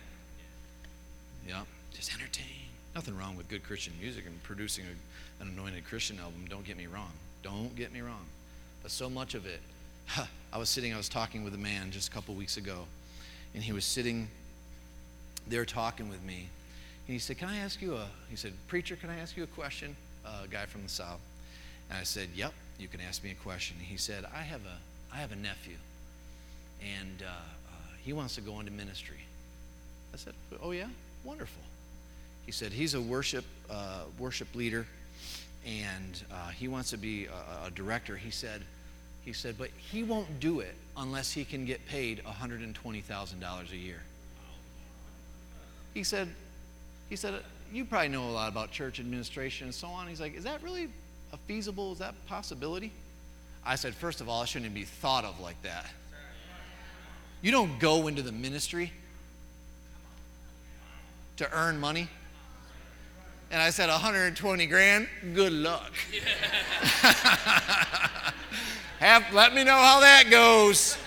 Yeah, just entertain. Nothing wrong with good Christian music and producing a, an anointed Christian album. Don't get me wrong. Don't get me wrong. But so much of it, I was sitting, I was talking with a man just a couple weeks ago, and he was sitting there talking with me. And he said, can I ask you a, he said, preacher, can I ask you a question? uh, guy from the South. And I said, yep, you can ask me a question. He said, I have a, I have a nephew, and uh, uh, he wants to go into ministry. I said, oh yeah? Wonderful. He said, he's a worship, uh, worship leader, and uh, he wants to be a, a director. He said, he said, but he won't do it unless he can get paid one hundred twenty thousand dollars a year. He said, he said, you probably know a lot about church administration and so on. He's like, is that really a feasible, is that a possibility? I said, first of all, it shouldn't be thought of like that. You don't go into the ministry to earn money. And I said, one hundred twenty grand, good luck. Have, let me know how that goes.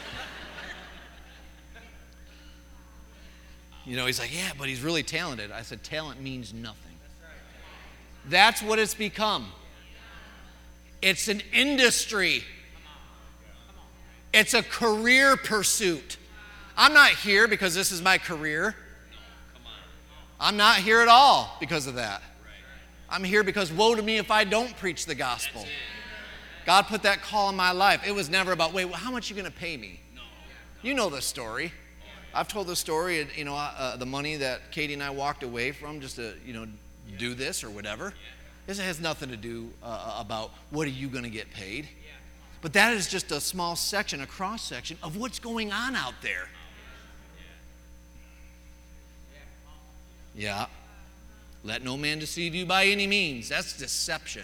You know, he's like, yeah, but he's really talented. I said, talent means nothing. That's what it's become. It's an industry. It's a career pursuit. I'm not here because this is my career. I'm not here at all because of that. I'm here because woe to me if I don't preach the gospel. God put that call in my life. It was never about, wait, well, how much are you going to pay me? You know the story. I've told the story, you know, uh, the money that Katie and I walked away from just to, you know, do this or whatever. This has nothing to do uh, about what are you going to get paid. But that is just a small section, a cross section of what's going on out there. Yeah. Let no man deceive you by any means. That's deception.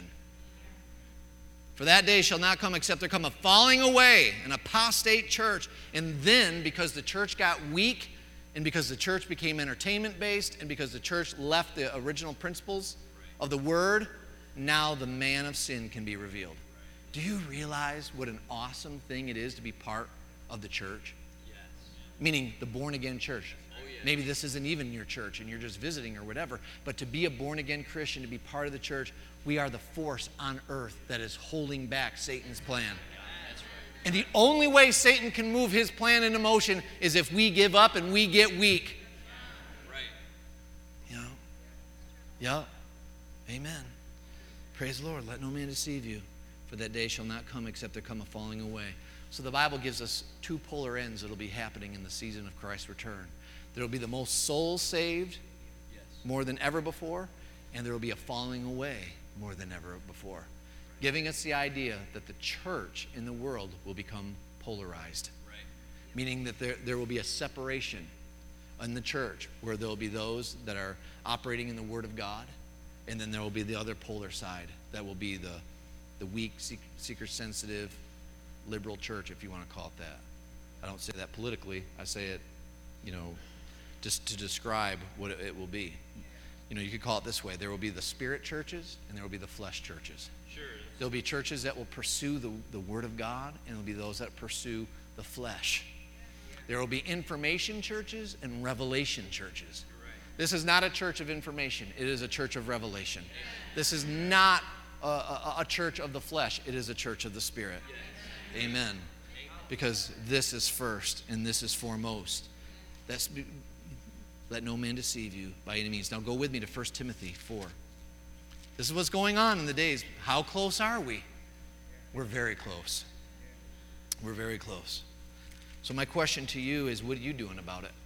For that day shall not come except there come a falling away, an apostate church. And then, because the church got weak, and because the church became entertainment-based, and because the church left the original principles of the Word, now the man of sin can be revealed. Do you realize what an awesome thing it is to be part of the church? Yes. Meaning the born-again church. Oh, yes. Maybe this isn't even your church and you're just visiting or whatever, but to be a born-again Christian, to be part of the church, we are the force on earth that is holding back Satan's plan. That's right. And the only way Satan can move his plan into motion is if we give up and we get weak. Right. You know? Yeah. Amen. Praise the Lord. Let no man deceive you, for that day shall not come except there come a falling away. So the Bible gives us two polar ends that will be happening in the season of Christ's return. There will be the most souls saved, yes, more than ever before, and there will be a falling away more than ever before, giving us the idea that the church in the world will become polarized, right, meaning that there, there will be a separation in the church where there will be those that are operating in the Word of God, and then there will be the other polar side that will be the, the weak, seeker-sensitive, liberal church, if you want to call it that. I don't say that politically. I say it, you know, just to describe what it, it will be. You know, you could call it this way. There will be the spirit churches, and there will be the flesh churches. Sure. There'll be churches that will pursue the, the Word of God, and there will be those that pursue the flesh. There will be information churches and revelation churches. This is not a church of information. It is a church of revelation. This is not a, a, a church of the flesh. It is a church of the Spirit. Amen. Because this is first and this is foremost. That's, let no man deceive you by any means. Now go with me to First Timothy four. This is what's going on in the days. How close are we? We're very close. We're very close. So my question to you is, what are you doing about it?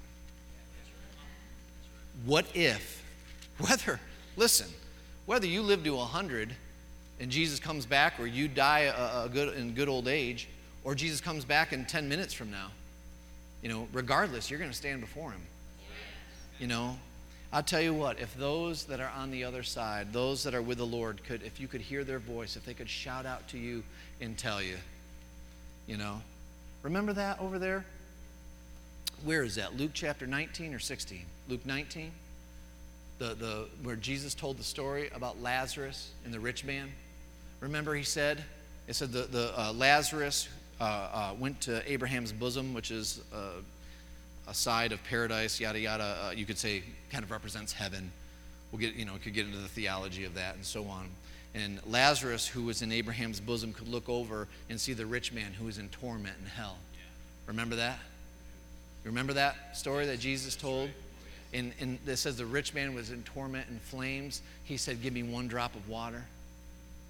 What if, whether, listen, whether you live to one hundred and Jesus comes back, or you die a, a good, in good old age, or Jesus comes back in ten minutes from now, you know, regardless, you're going to stand before him. You know, I'll tell you what, if those that are on the other side, those that are with the Lord, could, if you could hear their voice, if they could shout out to you and tell you, you know, remember that over there? Where is that? Luke chapter nineteen or sixteen? Luke nineteen? The, the, where Jesus told the story about Lazarus and the rich man. Remember he said, it said the, the uh, Lazarus uh, uh, went to Abraham's bosom, which is uh, a side of paradise, yada, yada. Uh, you could say kind of represents heaven. We'll get, you know, we could get into the theology of that and so on. And Lazarus, who was in Abraham's bosom, could look over and see the rich man who was in torment in hell. Remember that? You remember that story that Jesus told? And, and it says the rich man was in torment and flames. He said, give me one drop of water.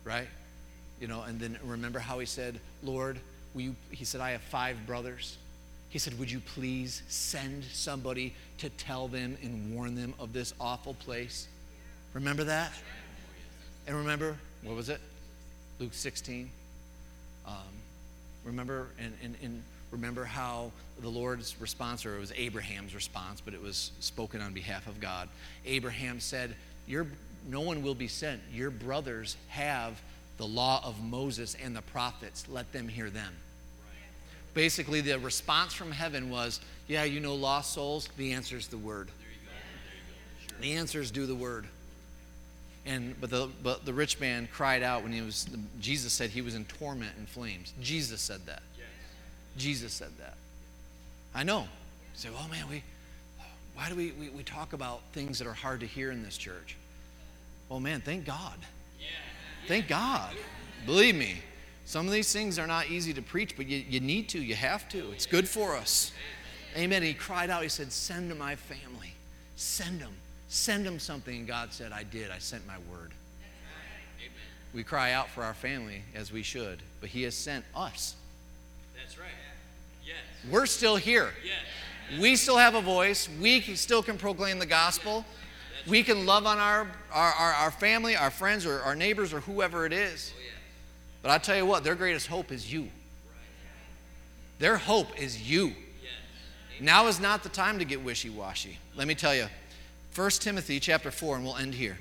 right? You know, and then remember how he said, Lord, will you, he said, I have five brothers. He said, would you please send somebody to tell them and warn them of this awful place? Remember that? And remember, what was it? Luke sixteen. Um, remember, and, and, and remember how the Lord's response, or it was Abraham's response, but it was spoken on behalf of God. Abraham said, Your, no one will be sent. Your brothers have the law of Moses and the prophets. Let them hear them. Basically, the response from heaven was, yeah, you know lost souls? The answer is the word. There you go. There you go. Sure. The answer is do the word. And but the but the rich man cried out when he was, Jesus said he was in torment and flames. Jesus said that. Yes. Jesus said that. I know. You say, oh man, we why do we, we, we talk about things that are hard to hear in this church? Well, man, thank God. Yeah. Thank God. Believe me. Some of these things are not easy to preach, but you, you need to. You have to. It's good for us. Amen. He cried out. He said, send to my family. Send them. Send them something. And God said, I did. I sent my word. Amen. We cry out for our family as we should, but he has sent us. That's right. Yes. We're still here. Yes. We still have a voice. We can, still can proclaim the gospel. We can love on our, our, our, our family, our friends, or our neighbors, or whoever it is. Oh, yeah. But I tell you what, their greatest hope is you. Their hope is you. Yes. Now is not the time to get wishy-washy. Let me tell you, First Timothy chapter four, and we'll end here.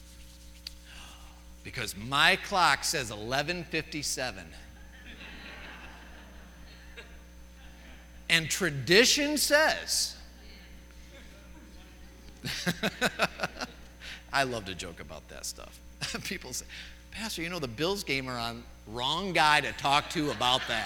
Because my clock says eleven fifty-seven. And tradition says, I love to joke about that stuff. People say, Pastor, you know the Bills game are on. Wrong guy to talk to about that.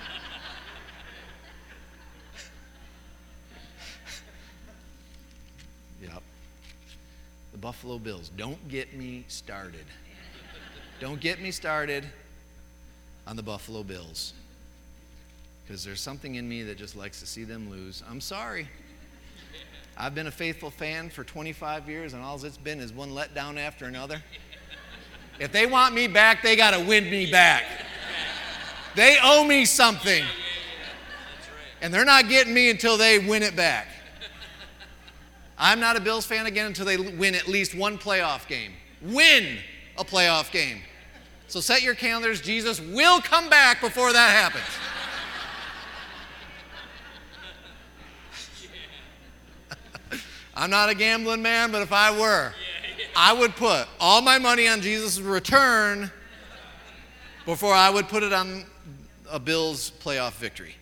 Yep. The Buffalo Bills. Don't get me started. Don't get me started on the Buffalo Bills. Because there's something in me that just likes to see them lose. I'm sorry. I've been a faithful fan for twenty-five years, and all it's been is one letdown after another. If they want me back, they got to win me back. They owe me something. And they're not getting me until they win it back. I'm not a Bills fan again until they win at least one playoff game. Win a playoff game. So set your calendars. Jesus will come back before that happens. I'm not a gambling man, but if I were, I would put all my money on Jesus' return before I would put it on a Bills playoff victory.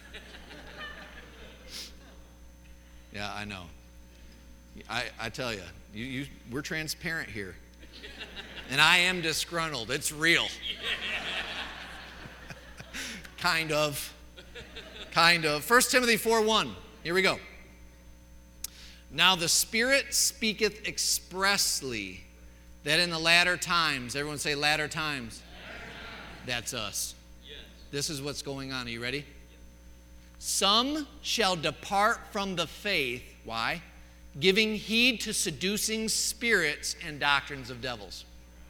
Yeah, I know. I, I tell you, you, you, we're transparent here. And I am disgruntled. It's real. Kind of. Kind of. First Timothy four one. Here we go. Now the Spirit speaketh expressly that in the latter times, everyone say latter times. Latter times. That's us. Yes. This is what's going on. Are you ready? Yes. Some shall depart from the faith. Why? Giving heed to seducing spirits and doctrines of devils.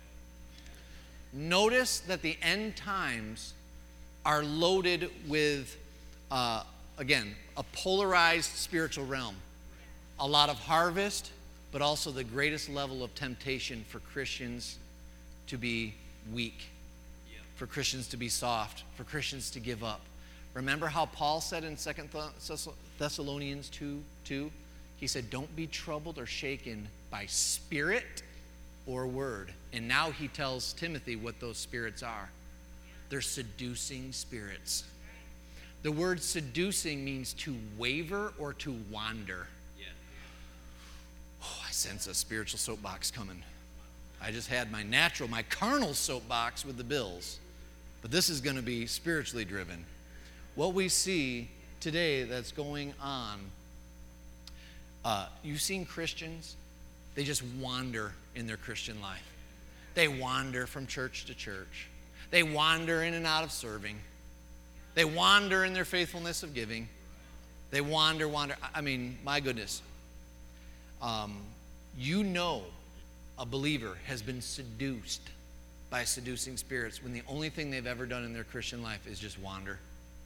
Notice that the end times are loaded with, uh, again, a polarized spiritual realm. A lot of harvest, but also the greatest level of temptation for Christians to be weak, Yep. for Christians to be soft, for Christians to give up. Remember how Paul said in Second Thessalonians two two? He said, don't be troubled or shaken by spirit or word. And now he tells Timothy what those spirits are. They're seducing spirits. The word seducing means to waver or to wander. Oh, I sense a spiritual soapbox coming. I just had my natural, my carnal soapbox with the Bills. But this is going to be spiritually driven. What we see today that's going on, uh, you've seen Christians, they just wander in their Christian life. They wander from church to church. They wander in and out of serving. They wander in their faithfulness of giving. They wander, wander. I mean, my goodness. Um, you know a believer has been seduced by seducing spirits when the only thing they've ever done in their Christian life is just wander.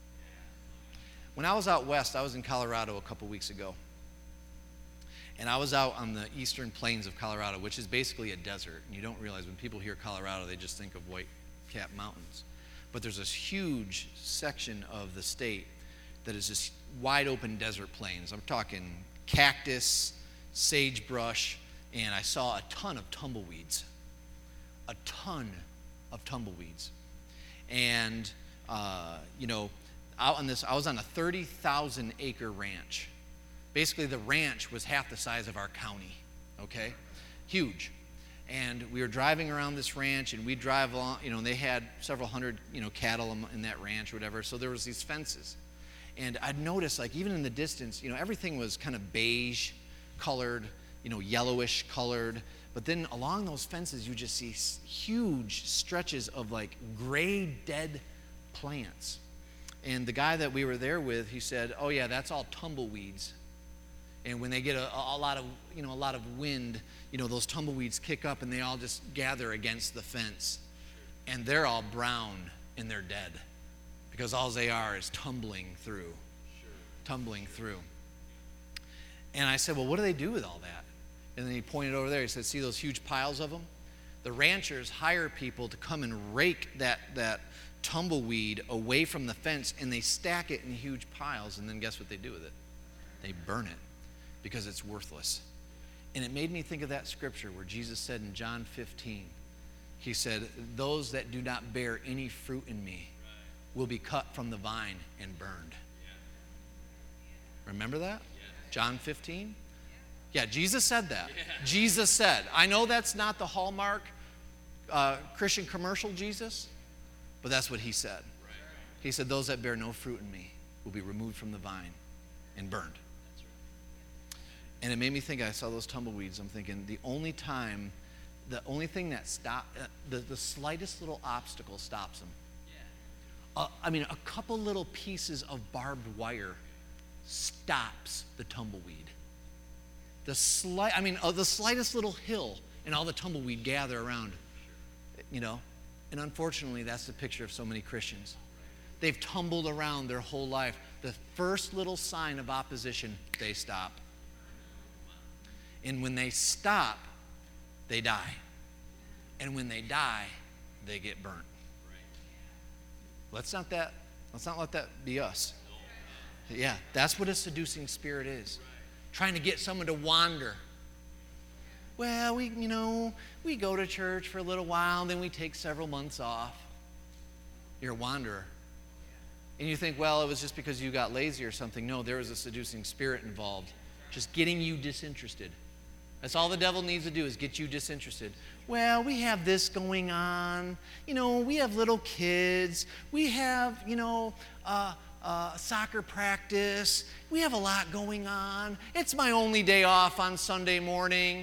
When I was out west, I was in Colorado a couple weeks ago. And I was out on the eastern plains of Colorado, which is basically a desert. And you don't realize when people hear Colorado, they just think of white-capped mountains. But there's this huge section of the state that is just wide open desert plains. I'm talking cactus, sagebrush, and I saw a ton of tumbleweeds. A ton of tumbleweeds. And, uh, you know, out on this, I was on a thirty thousand acre ranch. Basically, the ranch was half the size of our county, okay? Huge. And we were driving around this ranch, and we'd drive along, you know, and they had several hundred, you know, cattle in that ranch or whatever, so there was these fences. And I'd noticed, like, even in the distance, you know, everything was kind of beige colored, you know, yellowish colored. But then along those fences, you just see huge stretches of, like, gray, dead plants. And the guy that we were there with, he said, oh, yeah, that's all tumbleweeds. And when they get a, a lot of, you know, a lot of wind, you know, those tumbleweeds kick up and they all just gather against the fence. And they're all brown and they're dead because all they are is tumbling through, tumbling through. And I said, well, what do they do with all that? And then he pointed over there. He said, see those huge piles of them? The ranchers hire people to come and rake that, that tumbleweed away from the fence, and they stack it in huge piles, and then guess what they do with it? They burn it because it's worthless. And it made me think of that scripture where Jesus said in John fifteen, he said, those that do not bear any fruit in me will be cut from the vine and burned. Remember that? John fifteen? Yeah, Jesus said that. Jesus said. I know that's not the Hallmark uh, Christian commercial Jesus, but that's what he said. He said, those that bear no fruit in me will be removed from the vine and burned. And it made me think, I saw those tumbleweeds, I'm thinking, the only time, the only thing that stop, uh, the, the slightest little obstacle stops them. Uh, I mean, a couple little pieces of barbed wire stops the tumbleweed. The slight, I mean, uh, the slightest little hill, and all the tumbleweed gather around, you know. And unfortunately, that's the picture of so many Christians. They've tumbled around their whole life. The first little sign of opposition, they stop. And when they stop, they die. And when they die, they get burnt. Let's not that, let's not let that be us. Yeah, that's what a seducing spirit is. Trying to get someone to wander. Well, we, you know, we go to church for a little while, and then we take several months off. You're a wanderer. And you think, well, it was just because you got lazy or something. No, there was a seducing spirit involved. Just getting you disinterested. That's all the devil needs to do is get you disinterested. Well, we have this going on. You know, we have little kids. We have, you know, uh, uh, soccer practice. We have a lot going on. It's my only day off on Sunday morning.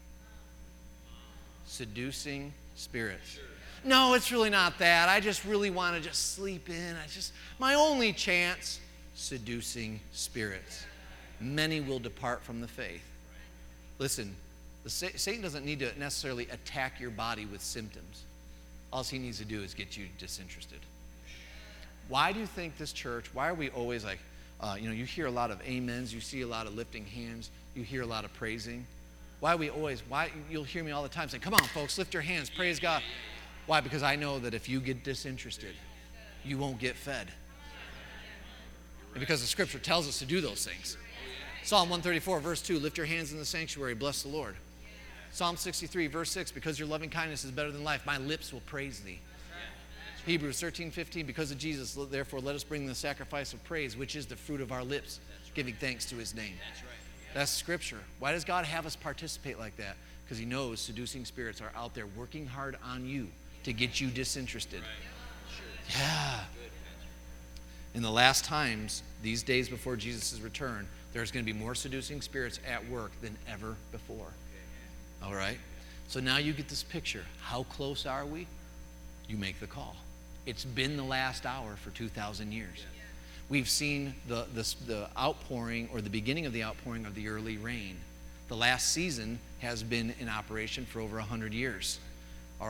Seducing spirits. No, it's really not that. I just really want to just sleep in. I just, my only chance. Seducing spirits. Many will depart from the faith. Listen, the, Satan doesn't need to necessarily attack your body with symptoms. All he needs to do is get you disinterested. Why do you think this church, why are we always like, uh, you know, you hear a lot of amens, you see a lot of lifting hands, you hear a lot of praising. Why are we always, why, you'll hear me all the time say, come on folks, lift your hands, praise God. Why? Because I know that if you get disinterested, you won't get fed. And because the scripture tells us to do those things. Psalm one thirty-four, verse two, lift your hands in the sanctuary, bless the Lord. Psalm sixty-three, verse six, because your loving kindness is better than life, my lips will praise thee. Hebrews thirteen, fifteen, because of Jesus, therefore let us bring the sacrifice of praise, which is the fruit of our lips, giving thanks to his name. That's scripture. Why does God have us participate like that? Because he knows seducing spirits are out there working hard on you to get you disinterested. Yeah. In the last times, these days before Jesus' return, there's going to be more seducing spirits at work than ever before. All right? So now you get this picture. How close are we? You make the call. It's been the last hour for two thousand years. We've seen the, the, the outpouring or the beginning of the outpouring of the early rain. The last season has been in operation for over one hundred years. All right?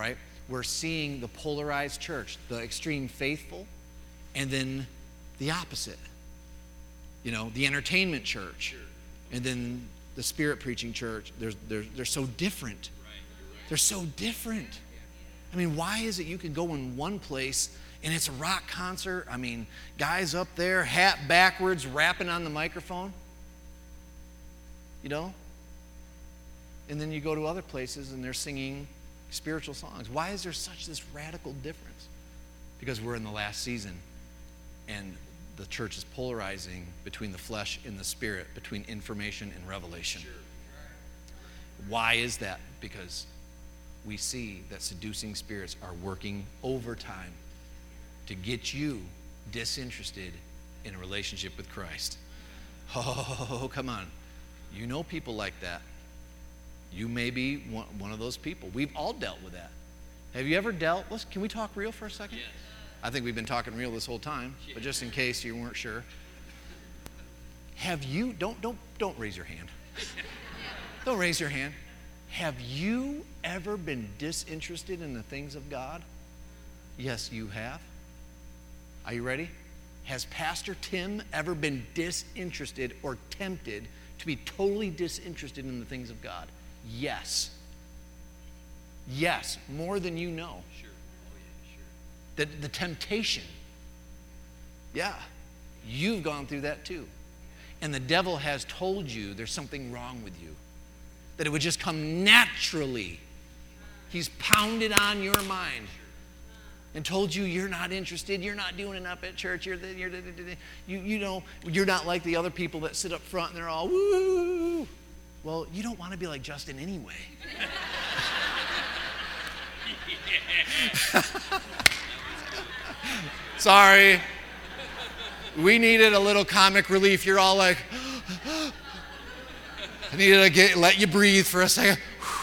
we're seeing the polarized church, the extreme faithful, and then the opposite. You know, the entertainment church, and then the spirit preaching church. They're, they're, they're so different. They're so different. I mean, why is it you can go in one place and it's a rock concert? I mean, guys up there, hat backwards, rapping on the microphone. You know? And then you go to other places and they're singing spiritual songs. Why is there such this radical difference? Because we're in the last season and the church is polarizing between the flesh and the spirit, between information and revelation. Why is that? Because we see that seducing spirits are working overtime to get you disinterested in a relationship with Christ. Oh, come on. You know people like that. You may be one, one of those people. We've all dealt with that. Have you ever dealt? Let's, can we talk real for a second? Yes. I think we've been talking real this whole time, but just in case you weren't sure. Have you, don't, don't, don't raise your hand. Don't raise your hand. Have you ever been disinterested in the things of God? Yes, you have. Are you ready? Has Pastor Tim ever been disinterested or tempted to be totally disinterested in the things of God? Yes. Yes, more than you know. Sure. Oh, yeah, sure. The, the temptation. Yeah, you've gone through that too. And the devil has told you there's something wrong with you, that it would just come naturally. He's pounded on your mind and told you you're not interested, you're not doing enough at church, you're, the, you're the, you, you know, you're not like the other people that sit up front and they're all woo. Well, you don't want to be like Justin anyway. Sorry. We needed a little comic relief. You're all like, I needed to get, let you breathe for a second.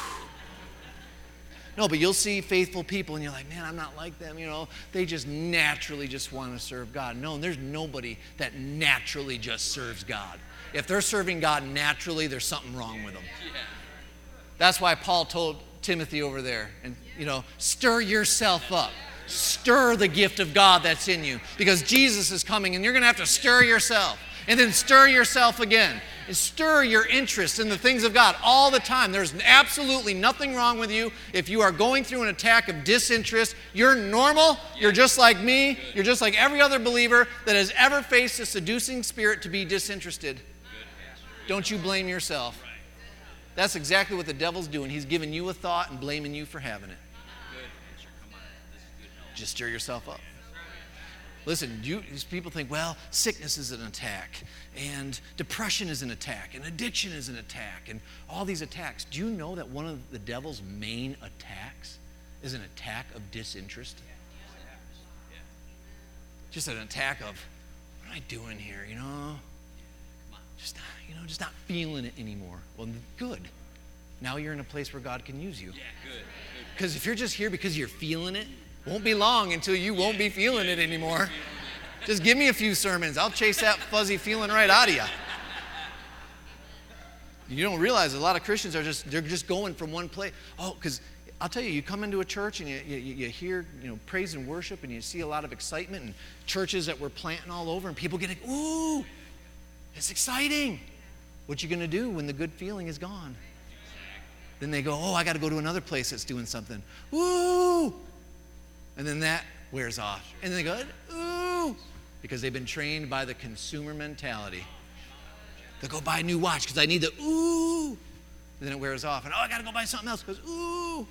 No, but you'll see faithful people and you're like, man, I'm not like them, you know. They just naturally just want to serve God. No, there's nobody that naturally just serves God. If they're serving God naturally, there's something wrong with them. That's why Paul told Timothy over there, and you know, stir yourself up. Stir the gift of God that's in you, because Jesus is coming and you're going to have to stir yourself and then stir yourself again and stir your interest in the things of God all the time. There's absolutely nothing wrong with you if you are going through an attack of disinterest. You're normal. You're just like me. You're just like every other believer that has ever faced a seducing spirit to be disinterested. Don't you blame yourself. That's exactly what the devil's doing. He's giving you a thought and blaming you for having it. Just stir yourself up. Listen, you, these people think, well, sickness is an attack, and depression is an attack, and addiction is an attack, and all these attacks. Do you know that one of the devil's main attacks is an attack of disinterest? Just an attack of, what am I doing here, you know? Just not, you know, just not feeling it anymore. Well, good. Now you're in a place where God can use you. Yeah, good. Because if you're just here because you're feeling it, won't be long until you won't be feeling it anymore. Just give me a few sermons. I'll chase that fuzzy feeling right out of you. You don't realize a lot of Christians are just, they're just going from one place. Oh, because I'll tell you, you come into a church and you, you, you hear, you know, praise and worship and you see a lot of excitement and churches that we're planting all over and people getting, ooh, it's exciting. What you going to do when the good feeling is gone? Then they go, oh, I got to go to another place that's doing something. Ooh. And then that wears off. And then they go, ooh, because they've been trained by the consumer mentality. They'll go buy a new watch because I need the ooh. And then it wears off. And oh, I got to go buy something else because ooh.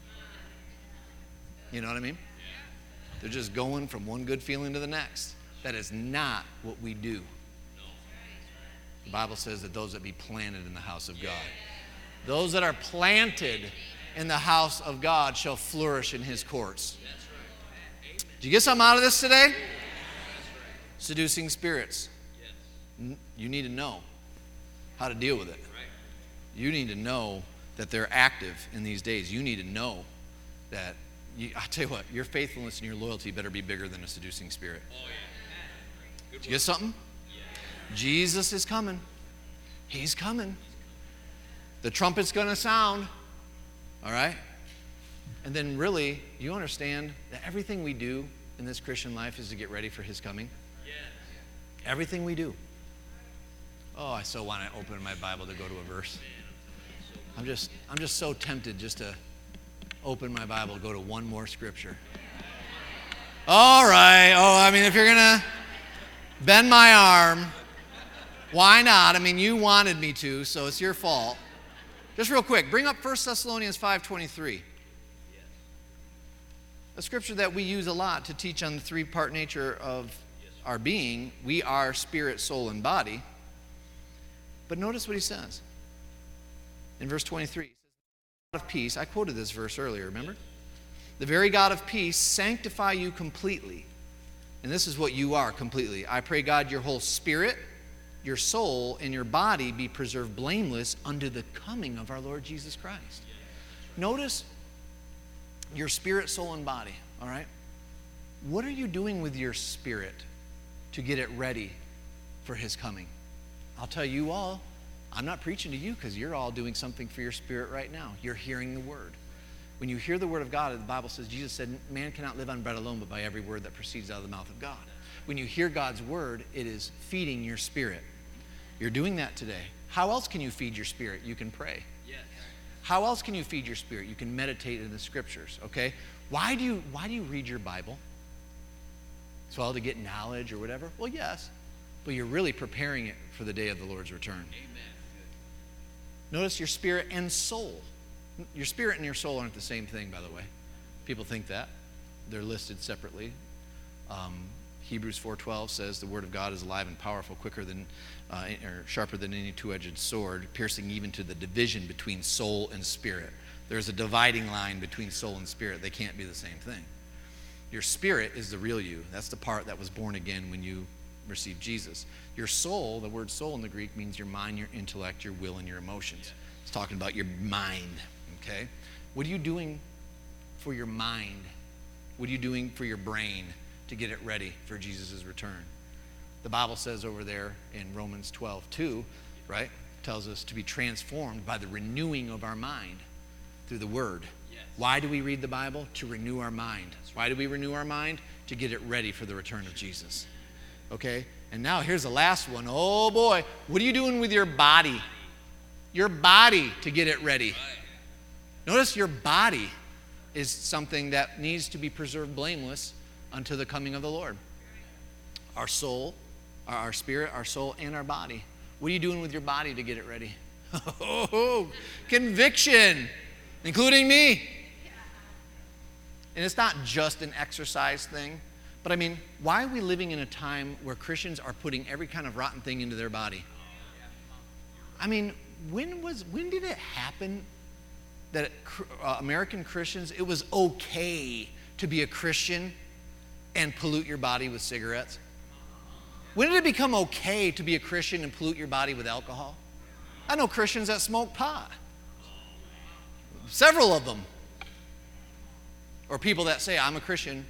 You know what I mean? They're just going from one good feeling to the next. That is not what we do. The Bible says that those that be planted in the house of God, those that are planted in the house of God shall flourish in his courts. Did you get something out of this today? Seducing spirits. You need to know how to deal with it. You need to know that they're active in these days. You need to know that, you, I'll tell you what, your faithfulness and your loyalty better be bigger than a seducing spirit. Did you get something? Jesus is coming. He's coming. The trumpet's going to sound. All right? And then really, you understand that everything we do in this Christian life is to get ready for his coming? Yes. Everything we do. Oh, I so want to open my Bible to go to a verse. I'm just, I'm just so tempted just to open my Bible, go to one more scripture. All right. Oh, I mean, if you're going to bend my arm, why not? I mean, you wanted me to, so it's your fault. Just real quick, bring up First Thessalonians five twenty-three. A scripture that we use a lot to teach on the three-part nature of our being. We are spirit, soul, and body. But notice what he says. In verse twenty-three, he says, God of peace, I quoted this verse earlier, remember? The very God of peace sanctify you completely. And this is what you are completely. I pray, God, your whole spirit, your soul, and your body be preserved blameless unto the coming of our Lord Jesus Christ. Notice your spirit, soul, and body, all right? What are you doing with your spirit to get it ready for his coming? I'll tell you all, I'm not preaching to you because you're all doing something for your spirit right now. You're hearing the word. When you hear the word of God, the Bible says, Jesus said, man cannot live on bread alone, but by every word that proceeds out of the mouth of God. When you hear God's word, it is feeding your spirit. You're doing that today. How else can you feed your spirit? You can pray. Yes. How else can you feed your spirit? You can meditate in the scriptures, okay? Why do you, why do you read your Bible? So to get knowledge or whatever? Well, yes. But you're really preparing it for the day of the Lord's return. Amen. Notice your spirit and soul. Your spirit and your soul aren't the same thing, by the way. People think that. They're listed separately. Um, Hebrews four twelve says the word of God is alive and powerful, quicker than, uh, or sharper than any two-edged sword, piercing even to the division between soul and spirit. There's a dividing line between soul and spirit. They can't be the same thing. Your spirit is the real you. That's the part that was born again when you received Jesus. Your soul, the word soul in the Greek means your mind, your intellect, your will, and your emotions. It's talking about your mind, okay? What are you doing for your mind? What are you doing for your brain to get it ready for Jesus' return? The Bible says over there in Romans twelve two, right, tells us to be transformed by the renewing of our mind through the Word. Yes. Why do we read the Bible? To renew our mind. Why do we renew our mind? To get it ready for the return of Jesus. Okay? And now here's the last one. Oh boy, what are you doing with your body? Your body to get it ready. Notice your body is something that needs to be preserved blameless until the coming of the Lord. Our soul, our spirit, our soul, and our body. What are you doing with your body to get it ready? Oh, conviction, including me. And it's not just an exercise thing, but I mean, why are we living in a time where Christians are putting every kind of rotten thing into their body? I mean, when was when did it happen that uh, American Christians, it was okay to be a Christian and pollute your body with cigarettes? When did it become okay to be a Christian and pollute your body with alcohol? I know Christians that smoke pot. Several of them. Or people that say, I'm a Christian.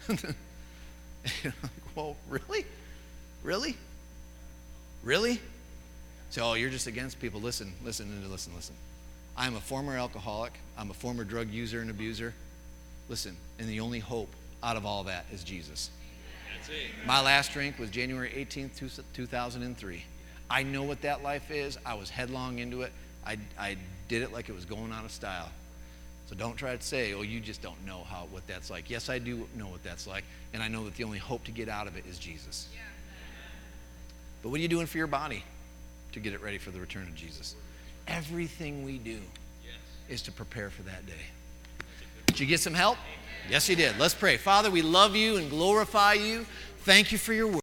Well, really? Really? Really? So, oh, you're just against people. Listen, listen, listen, listen. I'm a former alcoholic. I'm a former drug user and abuser. Listen, and the only hope out of all that is Jesus. That's it. My last drink was January eighteenth, two thousand three. I know what that life is. I was headlong into it. I, I did it like it was going out of style. So don't try to say, oh, you just don't know how what that's like. Yes, I do know what that's like, and I know that the only hope to get out of it is Jesus. Yeah. But what are you doing for your body to get it ready for the return of Jesus? Everything we do Yes. is to prepare for that day. Did you get some help? Yes, you did. Let's pray. Father, we love you and glorify you. Thank you for your word.